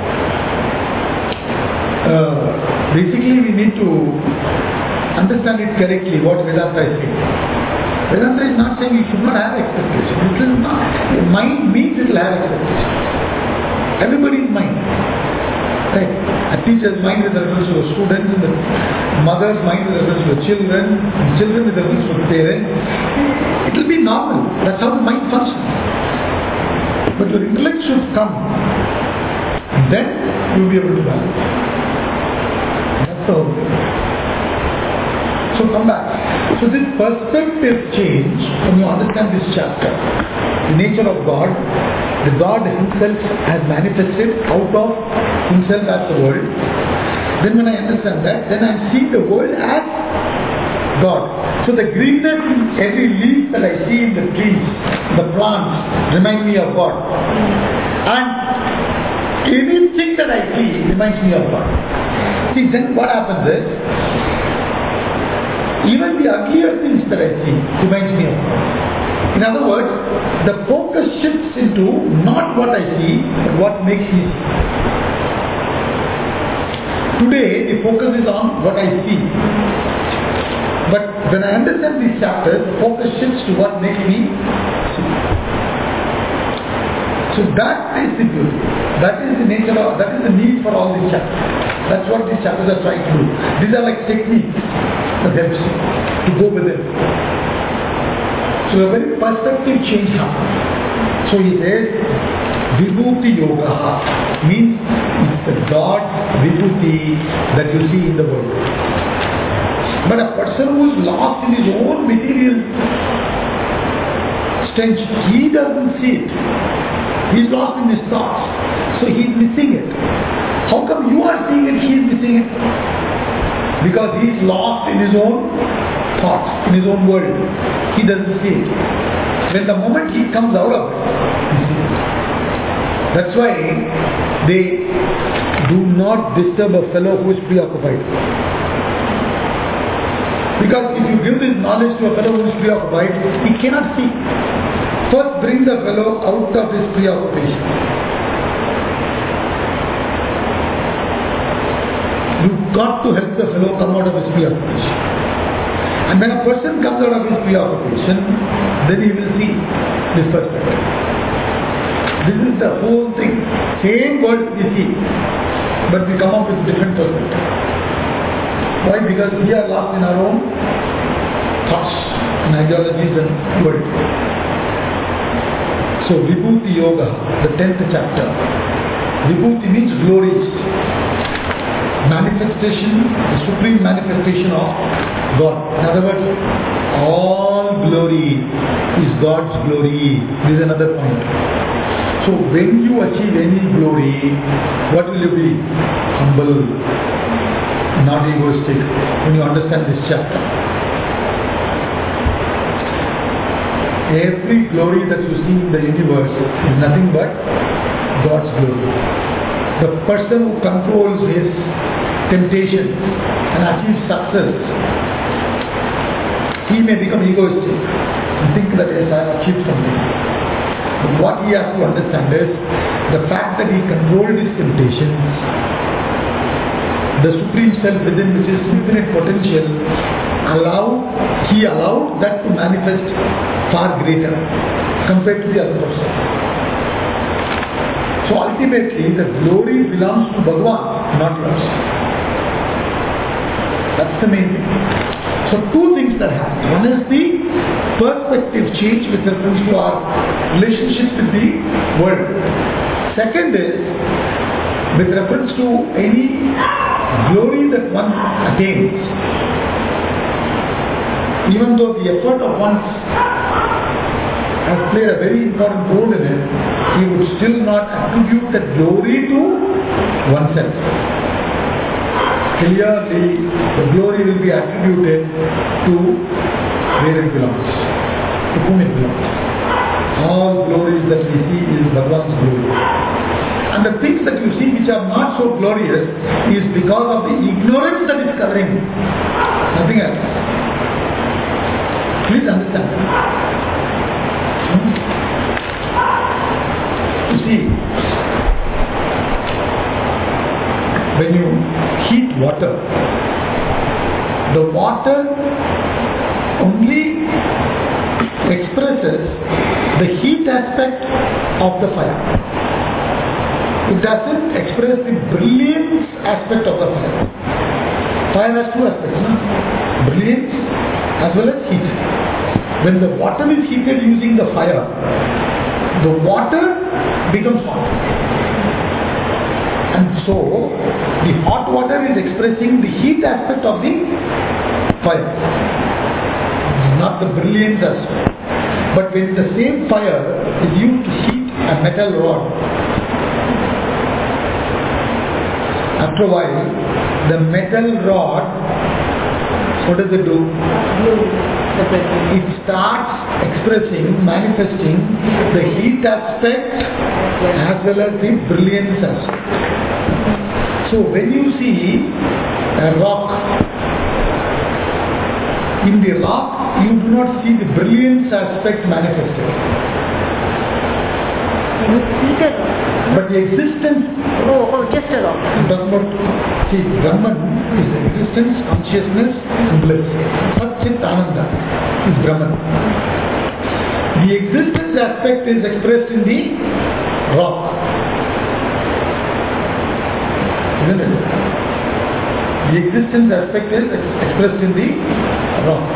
basically we need to understand it correctly what Vedanta is saying. Vedanta is not saying you should not have expectation. It is not. Mind means it will have expectation. Everybody's mind. Right? A teacher's mind with reference to the students, and the mother's mind with reference to the children, and children with reference to the parents. It will be normal. That's how the mind functions. But your intellect should come. Then you will be able to balance. That's the whole thing. So come back. So this perspective change, when you understand this chapter, the nature of God, the God himself has manifested out of himself as the world. Then when I understand that, then I see the world as God. So the greenness in every leaf that I see in the trees, the plants, remind me of God. And anything that I see reminds me of God. See, then what happens is, even the uglier things that I see reminds me of God. In other words, the focus shifts into not what I see, but what makes me see. Today, the focus is on what I see. But when I understand these chapters, the focus shifts to what makes me see. So that is the beauty. That is the nature of, that is the need for all these chapters. That's what these chapters are trying to do. These are like techniques that helps you to go with it. So a very perspective change happens. So he says, Vibhuti Yoga means it's the God Vibhuti that you see in the world. But a person who is lost in his own material stench, he doesn't see it. He's lost in his thoughts. So he's missing it. How come you are seeing it, he is missing it? Because he is lost in his own thoughts, in his own world. He doesn't see it. When the moment he comes out of it, he sees it. That's why they do not disturb a fellow who is preoccupied. Because if you give this knowledge to a fellow who is preoccupied, he cannot see. First bring the fellow out of his preoccupation. You've got to help the fellow come out of his preoccupation. And when a person comes out of his preoccupation, then he will see this perspective. This is the whole thing. Same world we see, but we come up with different perspective. Why? Because we are lost in our own thoughts and ideologies and world. So Vibhuti Yoga, the 10th chapter. Vibhuti means glory. Manifestation, the supreme manifestation of God. In other words, all glory is God's glory. This is another point. So when you achieve any glory, what will you be? Humble, not egoistic, when you understand this chapter. Every glory that you see in the universe is nothing but God's glory. The person who controls his temptation and achieves success, he may become egoistic and think that yes, I have achieved something. But what he has to understand is the fact that he controlled his temptations, the supreme self within, which is infinite potential, he allowed that to manifest far greater compared to the other person. So ultimately, the glory belongs to Bhagavan, not yours. That's the main thing. So two things that happen. One is the perspective change with reference to our relationship with the world. Second is with reference to any glory that one attains. Even though the effort of one has played a very important role in it, he would still not attribute that glory to oneself. Clearly, the glory will be attributed to where it belongs, to whom it belongs. All glories that we see is Bhagavan's glory. And the things that you see which are not so glorious is because of the ignorance that is covering. Nothing else. Please understand. You see, when you heat water, the water only expresses the heat aspect of the fire. It doesn't express the brilliance aspect of the fire. Fire has two aspects, no? Brilliance as well as heat. When the water is heated using the fire, the water becomes hot. And so, the hot water is expressing the heat aspect of the fire, not the brilliance aspect. But when the same fire is used to heat a metal rod, after a while, the metal rod, what does it do? It starts expressing, manifesting the heat aspect as well as the brilliance aspect. So when you see a rock, in the rock you do not see the brilliance aspect manifested. But the existence, just a rock. does not, see, Brahman is existence, consciousness and bliss. Sat Chit Ananda is Brahman. The existence aspect is expressed in the rock. Isn't it? The existence aspect is expressed in the rock.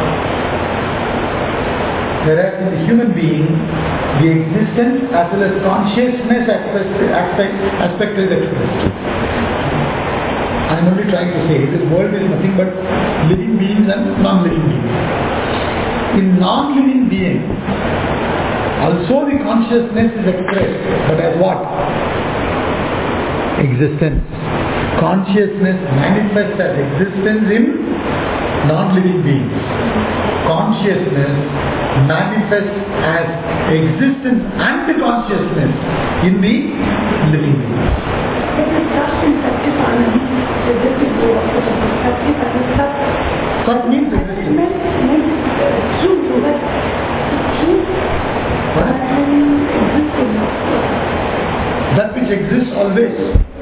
Whereas in the human being, the existence as well as consciousness aspect is expressed. I am only trying to say this world is nothing but living beings and non-living beings. In non-living being, also the consciousness is expressed, but as what? Existence. Consciousness manifests as existence in non-living beings. Consciousness manifests as existence and the consciousness in the living beings. Sat means existence. What? That which exists always.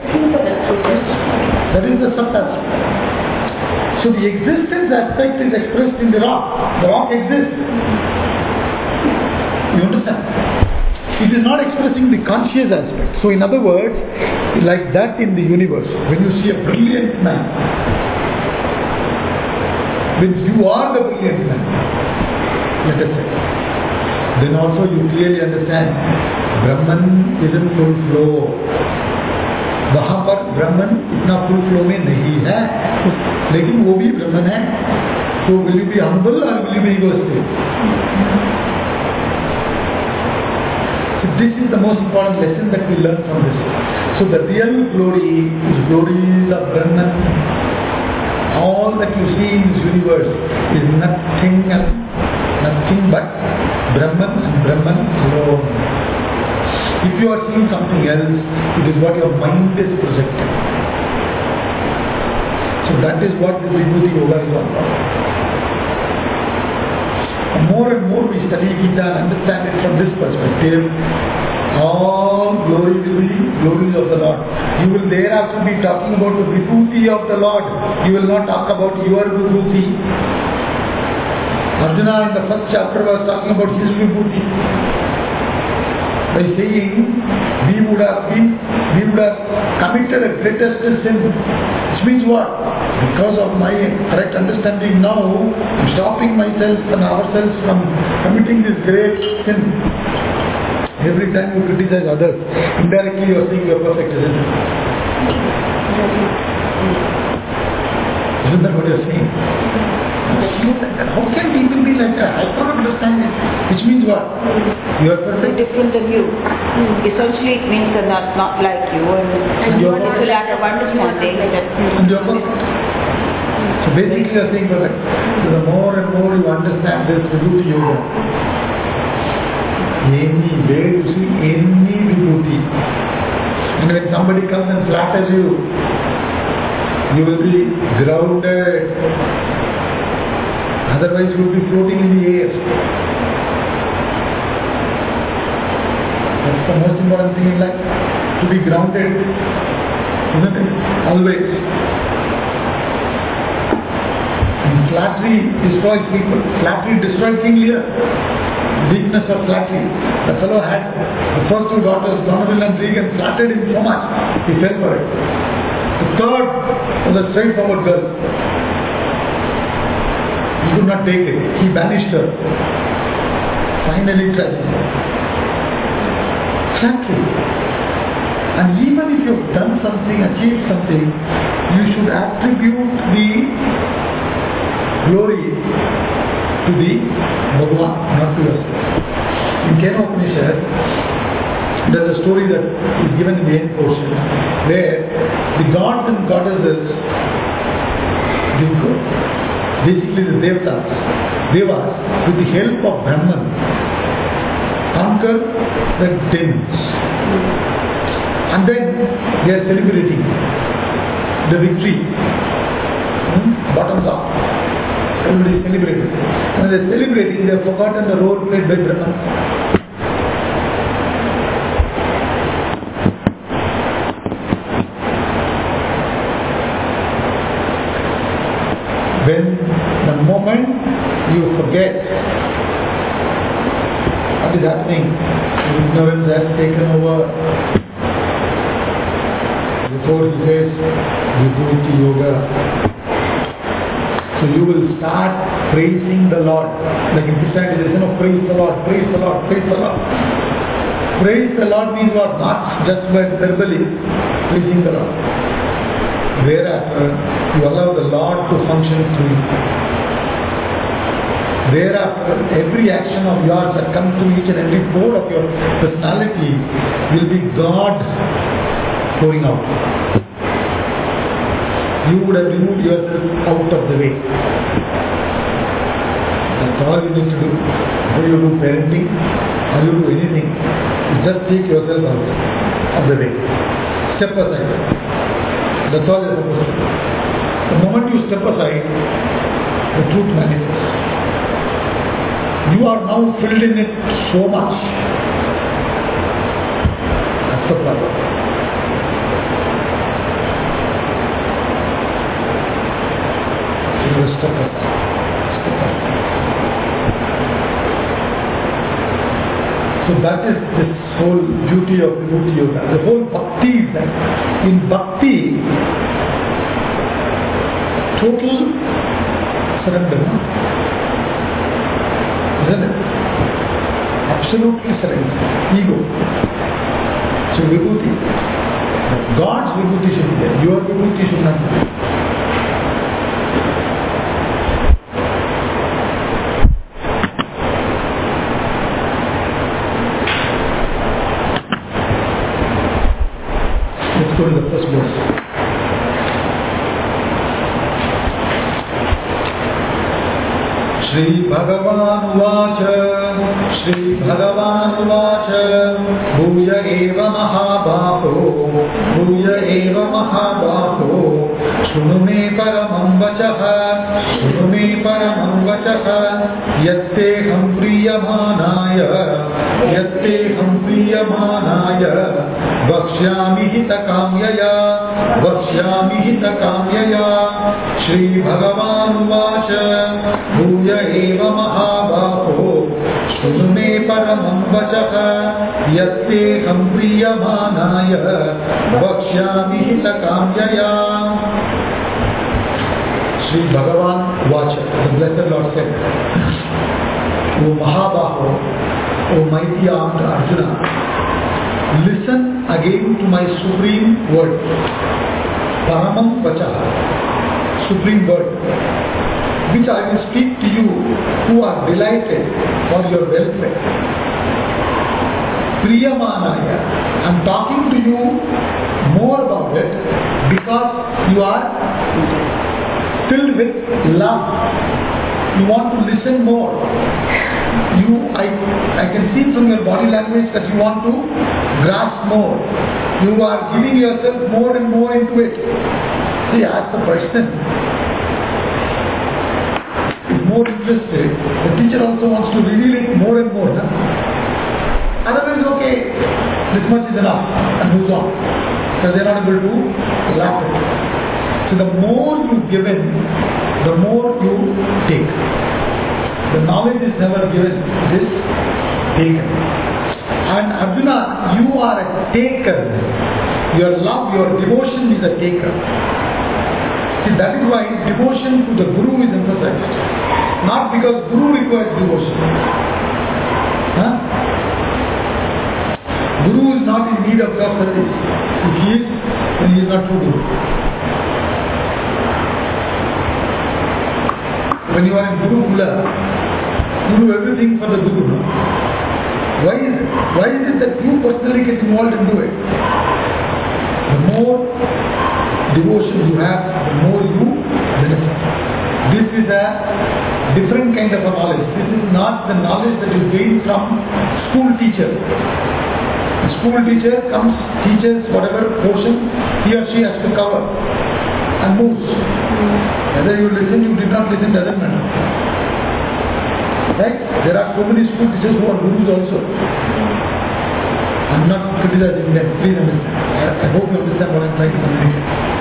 That is the Sat aspect. So the existence aspect is expressed in the rock. The rock exists. You understand? It is not expressing the conscious aspect. So in other words, like that in the universe, when you see a brilliant man, when you are the brilliant man, let us say, then also you clearly understand Brahman is in full flow. वहाँ पर ब्रह्मन इतना full flow में नहीं है, लेकिन वो भी ब्रह्मन है. So will you be humble or will you be egoistic? So this is the most important lesson that we learn from this. So the real glory is glories of Brahman. All that you see in this universe is nothing but Brahman and Brahman alone. If you are seeing something else, it is what your mind is projecting. So that is what this Vibhuti Yoga is all about. And more we study Gita and understand it from this perspective, all glory will be glories of the Lord. You will thereafter be talking about the Vibhuti of the Lord. You will not talk about your Vibhuti. Arjuna in the first chapter was talking about his Vibhuti. By saying we would have committed a greatest sin, which means what? Because of my correct understanding now, I'm stopping myself and ourselves from committing this great sin. Every time you criticize others, indirectly you are saying you are perfect, isn't it? Isn't that what you are saying? How can people be like that? I cannot understand it. Which means what? You are perfect. Different than you. Essentially, it means they're not like you, and you are it's a lack of understanding. And you are perfect. So basically, you are saying perfect. So the more and more you understand this Vibhuti Yoga, where you see any Vibhuti, and when somebody comes and flatters you, you will be grounded. Otherwise you will be floating in the air. That's the most important thing in life, to be grounded, isn't it? Always. And flattery destroys people. Flattery destroyed King Lear. Weakness of flattery. The fellow had the first two daughters, Donovan and Regan, flattered him so much, he fell for it. The third was a straightforward girl. He could not take it. He banished her. Finally tragedy. Flattery. And even if you have done something, achieved something, you should attribute the glory to the Bhagavan, not to yourself. In Kena Upanishad, there is a story that is given in the end portion, where the gods and goddesses, basically the devas, with the help of Brahman, conquer the demons. And then they are celebrating the victory. Bottoms up. Everybody is celebrating. When they are celebrating, they have forgotten the role played by Brahman. When the moment you forget what is happening, ignorance has taken over. Before he says Vibhuti Yoga, so you will start praising the Lord. Like in Christianity, they say, no, praise the Lord, praise the Lord, praise the Lord. Praise the Lord means what? Not just by verbally praising the Lord. Thereafter, you allow the Lord to function through you. Thereafter, every action of yours that comes to each and every pore of your personality will be God pouring out. You would have removed yourself out of the way. That's all you need to do. Whether you do parenting or you do anything, you just take yourself out of the way. Step aside. That's all you are supposed to do. The moment you step aside, the truth manifests. You are now filled in it so much. That's the problem. So step aside. Step aside. So that is this whole beauty of Vibhuti Yoga. The whole bhakti is that. In bhakti, total surrender. Isn't it? Absolutely surrender. Ego. So Vibhuti. God's Vibhuti should be there. Your Vibhuti should not be there. Let's go to the first verse. Shri Bhagavan Vacha Bhuya eva mahabaho Shunu me paramam vachaha Yatteham priyamanaya Vakshyami hita kamyaya Shri Bhagavan Vacha Bhuya eva mahabaho Shunu me paramam vachaha Yatteham priyamanaya Vakshyami hita kamyaya Shri Bhagavan Vacha, the Blessed Lord said, O Mahabaho, O mighty armed Arjuna, listen again to my supreme word, Paramam Vacha, supreme word, which I will speak to you who are delighted for your welfare. Priyamanaya, I am talking to you more about it because you are filled with love. You want to listen more. I can see from your body language that you want to grasp more. You are giving yourself more and more into it. See, as the person is more interested, the teacher also wants to reveal it more and more. Otherwise, okay, this much is enough and moves on. Because they are not able to laugh at it. So the more you give in, the more you take. The knowledge is never given, it is taken. And Arjuna, you are a taker. Your love, your devotion is a taker. See, that is why devotion to the Guru is emphasized. Not because Guru requires devotion. Guru is not in need of your service. If he is, then he is not true Guru. When you are in Guru Kula, you do everything for the Guru. Why is it? Why is it that you personally get involved and do it? The more devotion you have, the more you benefit. This is a different kind of a knowledge. This is not the knowledge that you gain from school teacher. The school teacher comes, teaches whatever portion he or she has to cover and moves. Whether you listen, you did not listen, doesn't matter. Right? There are so many school teachers who are gurus also. I am not criticizing them, please understand. I hope you understand what I am trying to communicate.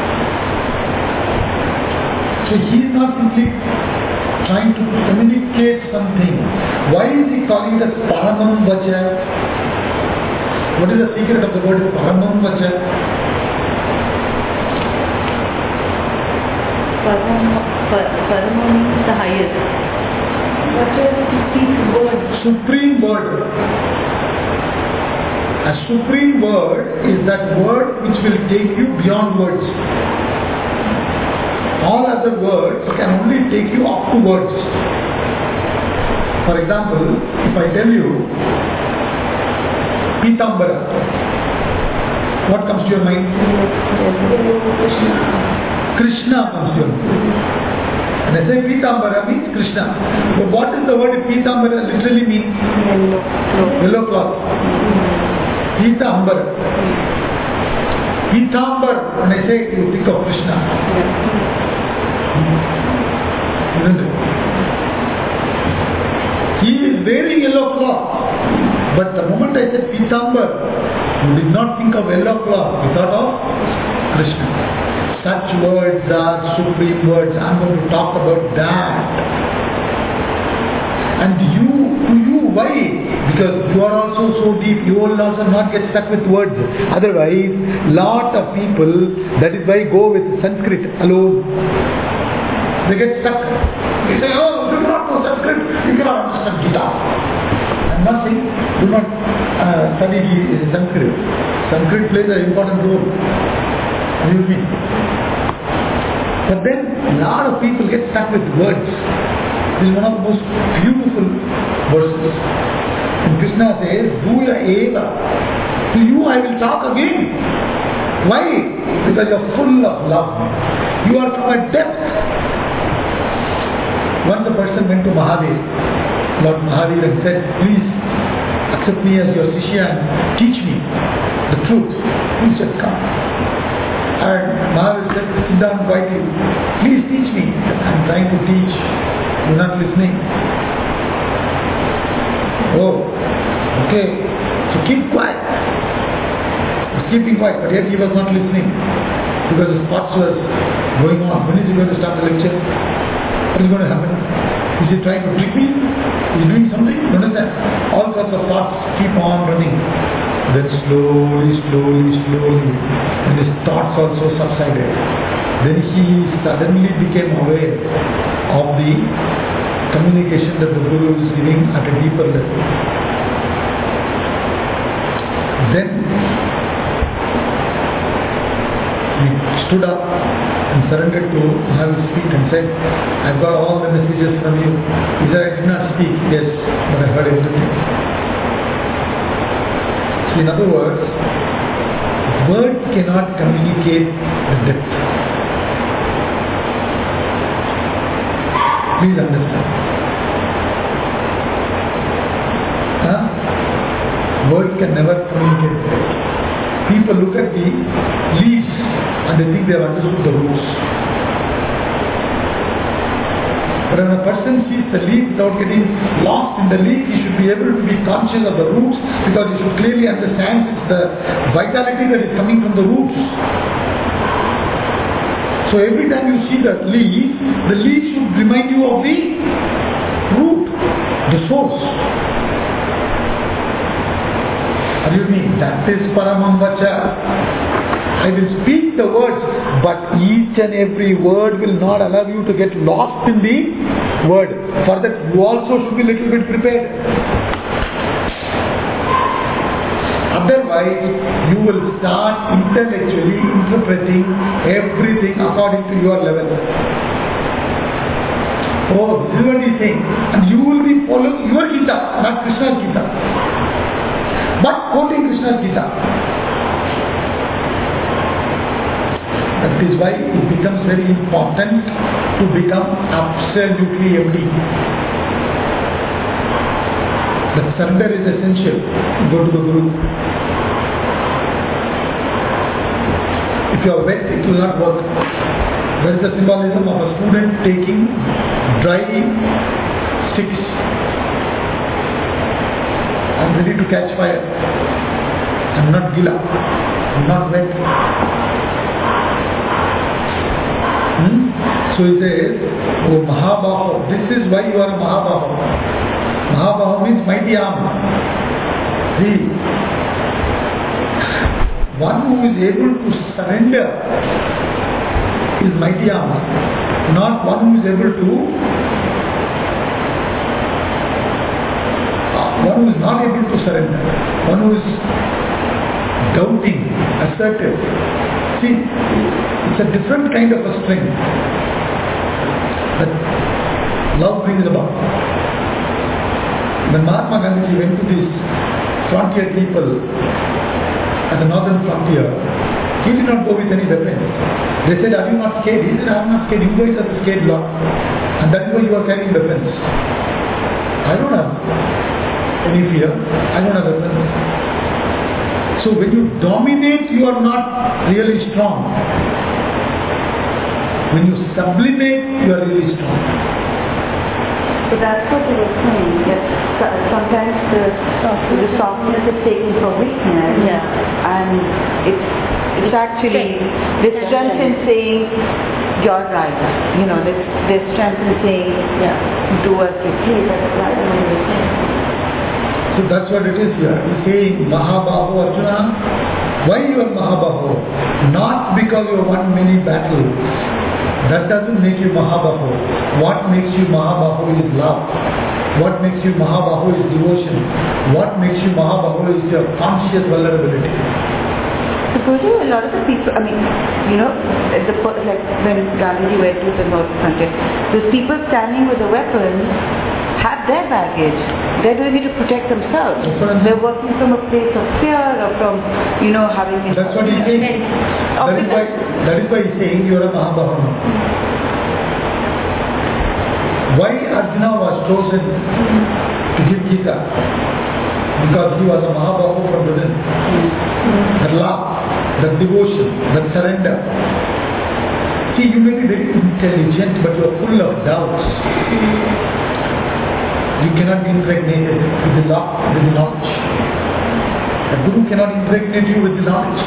So he is not simply trying to communicate something. Why is he calling it Paramam Vacha? What is the secret of the word Paramam Vacha? Paramam means the highest. What is the word? Supreme word. A supreme word is that word which will take you beyond words. All other words can only take you up to words. For example, if I tell you Pitambara, what comes to your mind? Krishna comes to your mind. And I say Pitambara means Krishna. But what does the word Pitambara literally mean? Yellow cloth. Pitambara. Pitambar, when I say it, you think of Krishna. Isn't it? He is wearing yellow cloth. But the moment I said Pitambar, you did not think of yellow cloth, you thought of Krishna. Such words are supreme words. I am going to talk about that. And to you, why? Because you are also so deep, you will also not get stuck with words. Otherwise, lot of people, that is why go with Sanskrit alone. They get stuck. They say, oh, you do not know Sanskrit, you cannot understand Gita. I'm not saying do not study Sanskrit. Sanskrit plays an important role. Are you with me? But then, a lot of people get stuck with words. This is one of the most beautiful verses. And Krishna says, Duya eva. To you I will talk again. Why? Because you are full of love. You are from a depth. Once a person went to Mahadev, Lord Mahadev, and said, please accept me as your Shishya and teach me the truth. Please just come. And Mahadev said, sit down quietly. Please teach me. I'm trying to teach. You're not listening. Oh, okay. So keep quiet. He's keeping quiet, but yet he was not listening because his thoughts were going on. When is he going to start the lecture? What is going to happen? Is he trying to trick me? Is he doing something? You understand? All sorts of thoughts keep on running. Then slowly, and his thoughts also subsided. Then he suddenly became aware of the communication that the Guru is giving at a deeper level. Then he stood up and surrendered to Mahavir's feet and said, I've got all the messages from you. He said, I did not speak. Yes, but I heard everything. So in other words, words cannot communicate the depth. Please understand. Words can never communicate the depth. People look at the leaves and they think they have understood the roots. But when a person sees the leaf without getting lost in the leaf, he should be able to be conscious of the roots, because he should clearly understand it's the vitality that is coming from the roots. So every time you see the leaf should remind you of the root, the source. What do you mean? That is Paramam Vacha. I will speak the words, but each and every word will not allow you to get lost in the word. For that you also should be a little bit prepared. Otherwise, you will start intellectually interpreting everything according to your level. Oh, this is what he is saying. And you will be following your Gita, not Krishna's Gita. But quoting Krishna's Gita. That is why it becomes very important to become absolutely empty. The surrender is essential. Go to the Guru. If you are wet, it will not work. There is the symbolism of a student taking dry sticks and ready to catch fire. I am not gila. I am not wet. So he says, oh Mahabaho, this is why you are a Mahabaho. Mahabaho means mighty arm. See, one who is able to surrender is mighty arm, not one who is able to, one who is not able to surrender, one who is doubting, assertive. See, it's a different kind of a strength that love brings about. When Mahatma Gandhi went to these frontier people at the northern frontier, he did not go with any weapons. They said, are you not scared? He said, I am not scared. You guys are the scared lot. And that is why you are carrying weapons. I don't have any fear. I don't have weapons. So when you dominate, you are not really strong. When you sublimate, you are really strong. So that's what you were saying, that sometimes the softness is taken for weakness, and it's actually the strength in saying you're right, the strength in saying do as you please. That's right. So that's what it is here. He's saying, Mahabaho Arjuna, why you are Mahabaho? Not because you won many battles. That doesn't make you Mahabaho. What makes you Mahabaho is love. What makes you Mahabaho is devotion. What makes you Mahabaho is your conscious vulnerability. So Guruji, a lot of the people, I mean, you know, like when Gandhiji went to the North Frontier, those people standing with the weapons have their baggage. They're doing it to protect themselves. They're working from a place of fear or from, you know, having... That's what he's saying. That is why he's saying you are a Mahabaho. Why Arjuna was chosen to give Gita? Because he was a Mahabaho from within. That love, that devotion, that surrender. See, you may be very intelligent, but you are full of doubts. You cannot be impregnated with the knowledge. The Guru cannot impregnate you with the knowledge.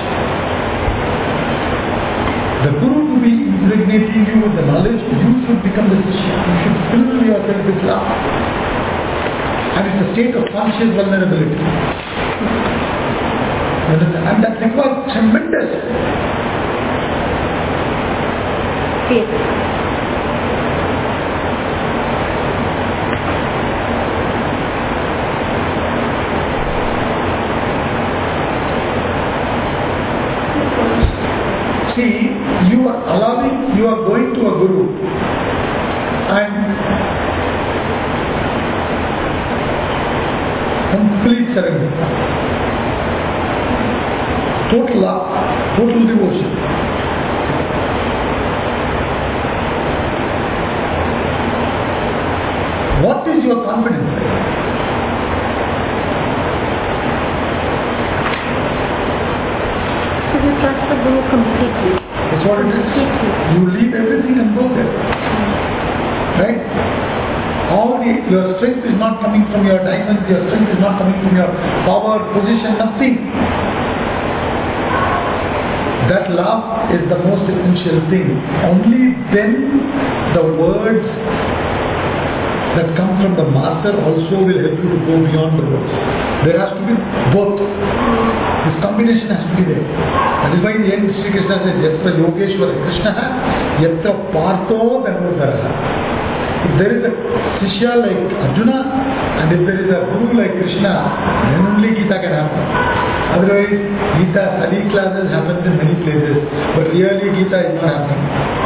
The Guru to be impregnating you with the knowledge, you should become the Shishya. You should fill yourself with love. And it's a state of conscious vulnerability. And that requires tremendous. Yes. See, you are going to a Guru and complete surrender, total love, total devotion. What is your confidence? You trust the Guru completely. That's what it is. You leave everything and go there. Right? Your strength is not coming from your diamonds, your strength is not coming from your power, position, nothing. That love is the most essential thing. Only then the words that come from the master also will help you to go beyond the words. There has to be both. This combination has to be there. That is why in the end Sri Krishna says, Yatra Yogeshwara Krishna, Yatra Partho Dhanurvara. If there is a Shishya like Arjuna and if there is a Guru like Krishna, then only Gita can happen. Otherwise, Gita study classes happens in many places, but really Gita is not happening.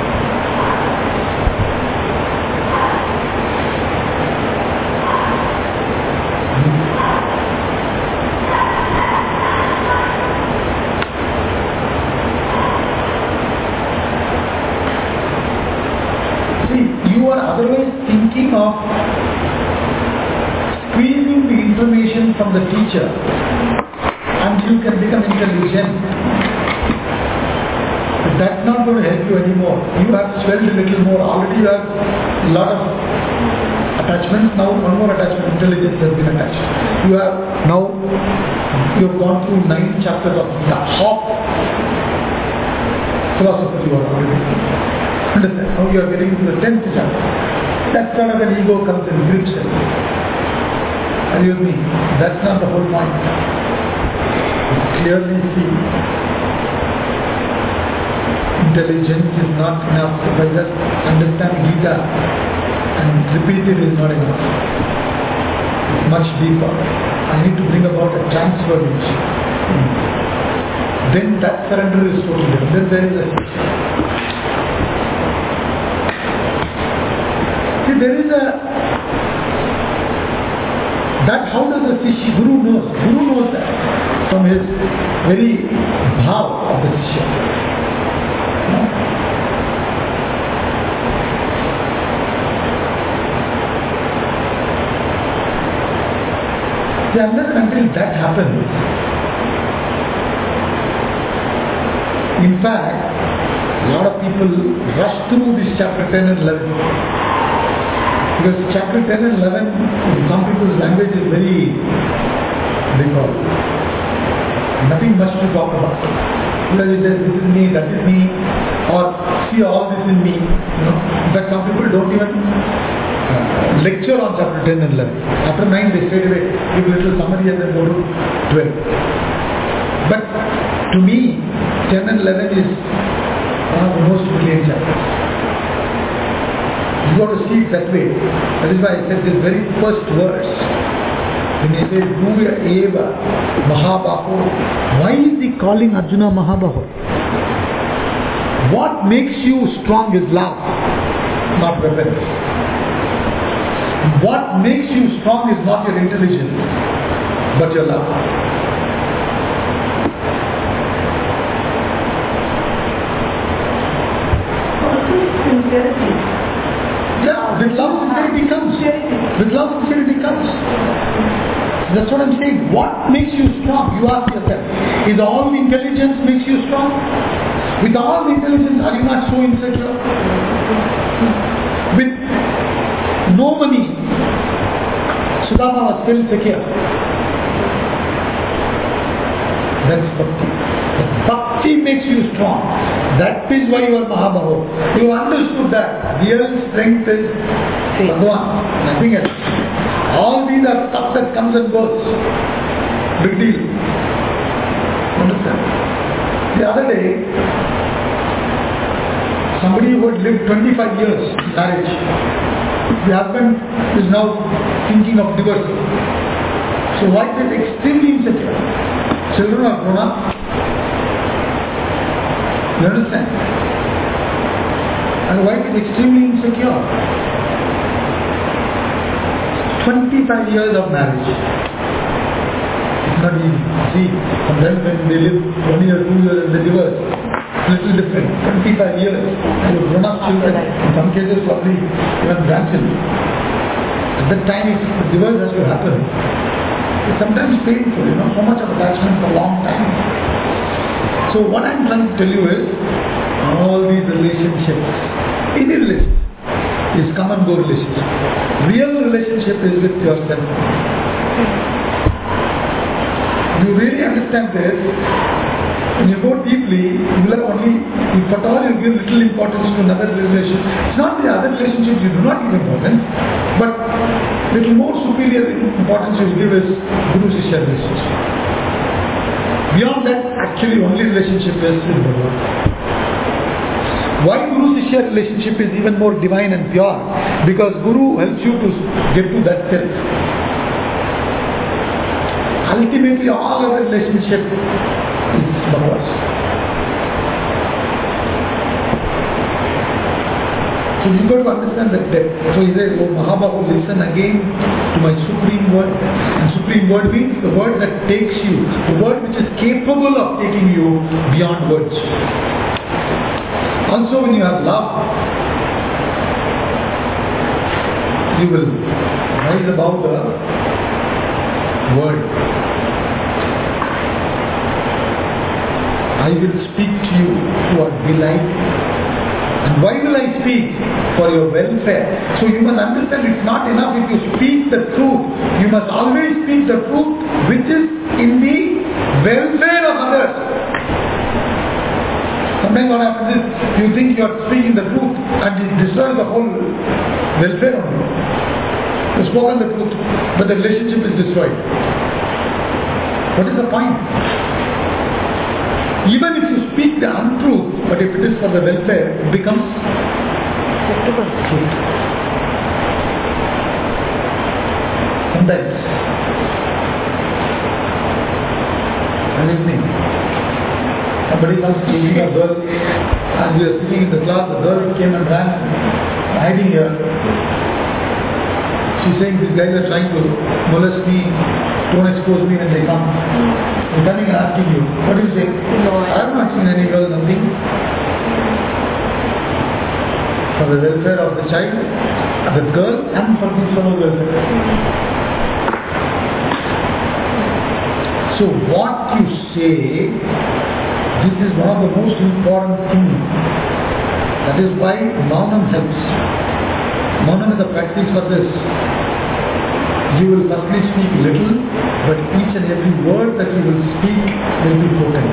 Of squeezing the information from the teacher until you can become intelligent. But that's not going to help you anymore. You have swelled a little more. Already you have a lot of attachments. Now one more attachment, intelligence has been attached. You have gone through 9 chapters of Gita. Half philosophy you are already. Understand? Now you are getting into the 10th chapter. That kind of an ego comes and grips it. Are you with me? That's not the whole point. You clearly see intelligence is not enough. If I just understand Gita and repeat it is not enough. It's much deeper. I need to bring about a transformation. Then that surrender is totally different. Then there is a there is how does the Shishya, Guru knows? Guru knows that from his very bhav of the Shishya. See, until that happens, in fact, a lot of people rush through this chapter 10 and 11. Because chapter 10 and 11, in some people's language is very, they call it, nothing much to talk about. Because it says, this is me, that is me, or see all this in me. In fact, some people don't even lecture on chapter 10 and 11. After 9 they straight away give a little summary and then go to 12. But to me, 10 and 11 is one of the most brilliant chapters. You got to see it that way. That is why I said this very first verse. When he says, Duya Eva Mahabaho, why is he calling Arjuna Mahabaho? What makes you strong is love, not weapons. What makes you strong is not your intelligence, but your love. Sincerity. Yeah, with love sincerity comes. With love sincerity comes. That's what I'm saying. What makes you strong? You ask yourself. Is all the intelligence makes you strong? With all the intelligence, are you not so insecure? With no money, Sudama was still secure. That's bhakti. Bhakti makes you strong. That is why you are Mahabaho. You understood that real strength is Bhagavan, nothing else. All these are stuff that comes and goes. Big deal. Understand? The other day, somebody who had lived 25 years in marriage, the husband is now thinking of divorce. So wife is extremely insecure. Children are grown up. You understand? And wife is extremely insecure. 25 years of marriage. It's not easy. See, sometimes when they live 1 year, 2 years and they divorce, little different. 25 years. And you've grown up children. In some cases probably even grandchildren. At that time if divorce has to happen, it's sometimes painful, so much of attachment for a long time. So what I'm trying to tell you is, all these relationships, any relationship, is come and go relationship. Real relationship is with yourself. You really understand this, when you go deeply, you will have only, if at all you give little importance to another relationship, it's not the other relationships you do not give importance, but little more superior importance you give is Guru-Shishya relationship. Beyond that, actually only relationship is with Bhagavan. Why Guru-Shishya relationship is even more divine and pure? Because Guru helps you to get to that self. Ultimately, all other relationship is Bhagavan. So you got to understand that depth. So he says, oh Mahabahu, listen again to my supreme word. And supreme word means the word that takes you, the word which is capable of taking you beyond words. Also when you have love, you will rise above the word. I will speak to you for delight. And why will I speak? For your welfare. So you must understand it's not enough if you speak the truth. You must always speak the truth which is in the welfare of others. Sometimes what happens is you think you are speaking the truth and it destroys the whole welfare of you. You have spoken the truth, but the relationship is destroyed. What is the point? Even if you speak the untruth, but if it is for the welfare, it becomes truth. Sometimes, an evening, somebody comes teaching a girl, and we are sitting in the class, the girl came and ran, hiding here. She's saying, these guys are trying to molest me, don't expose me, and they come. They're coming and asking you, what do you say? No, I have not seen any girl, nothing. For the welfare of the child, the girl, and for the fellow welfare. So what you say, this is one of the most important things. That is why Maunam helps. Maunam is a practice for this. You will firstly speak little, but each and every word that you will speak will be potent.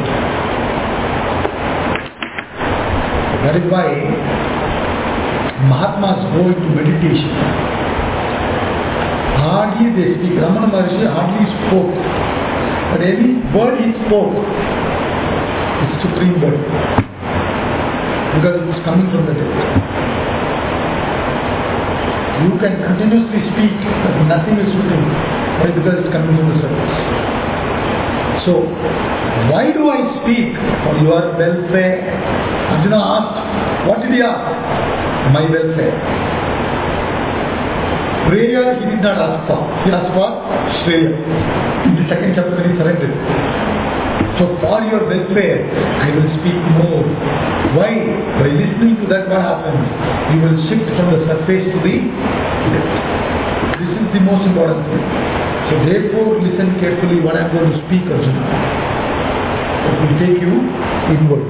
That is why Mahatmas go into meditation. hardly they speak. Ramana Maharshi hardly spoke. But every word he spoke is supreme word. Because it is coming from the depth. You can continuously speak, but nothing is supreme. Why? Because it is coming from the surface. So, why do I speak? For your welfare. Arjuna asked, what did he ask? My welfare. Prayer he did not ask for. He asked for Shreya. In the second chapter he surrendered. So for your welfare, I will speak more. Why? By listening to that, what happens? You will shift from the surface to the depth. This is the most important thing. So therefore, listen carefully what I am going to speak, Arjuna. It will take you inward.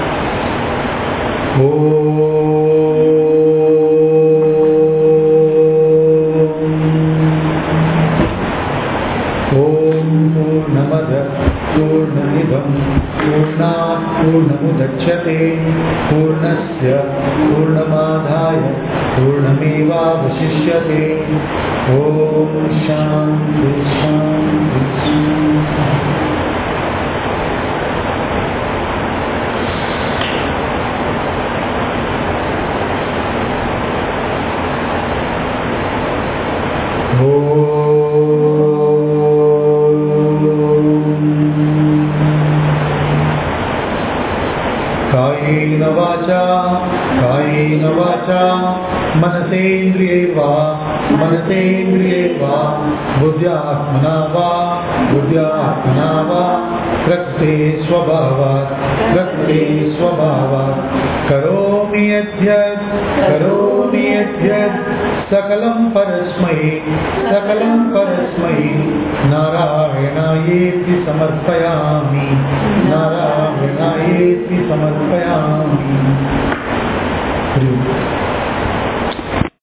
पूर्णमिदं पूर्णात् पूर्णमुदच्यते पूर्णस्य पूर्णमादाय पूर्णमेवावशिष्यते ॐ शान्ति शान्ति कायेन वाचा मनसेन्द्रियैर्वा बुद्ध्यात्मना वा प्रकृते स्वभावात् करोमि यद्यत् सकलं परस्मै नारायणायेति समर्पयामि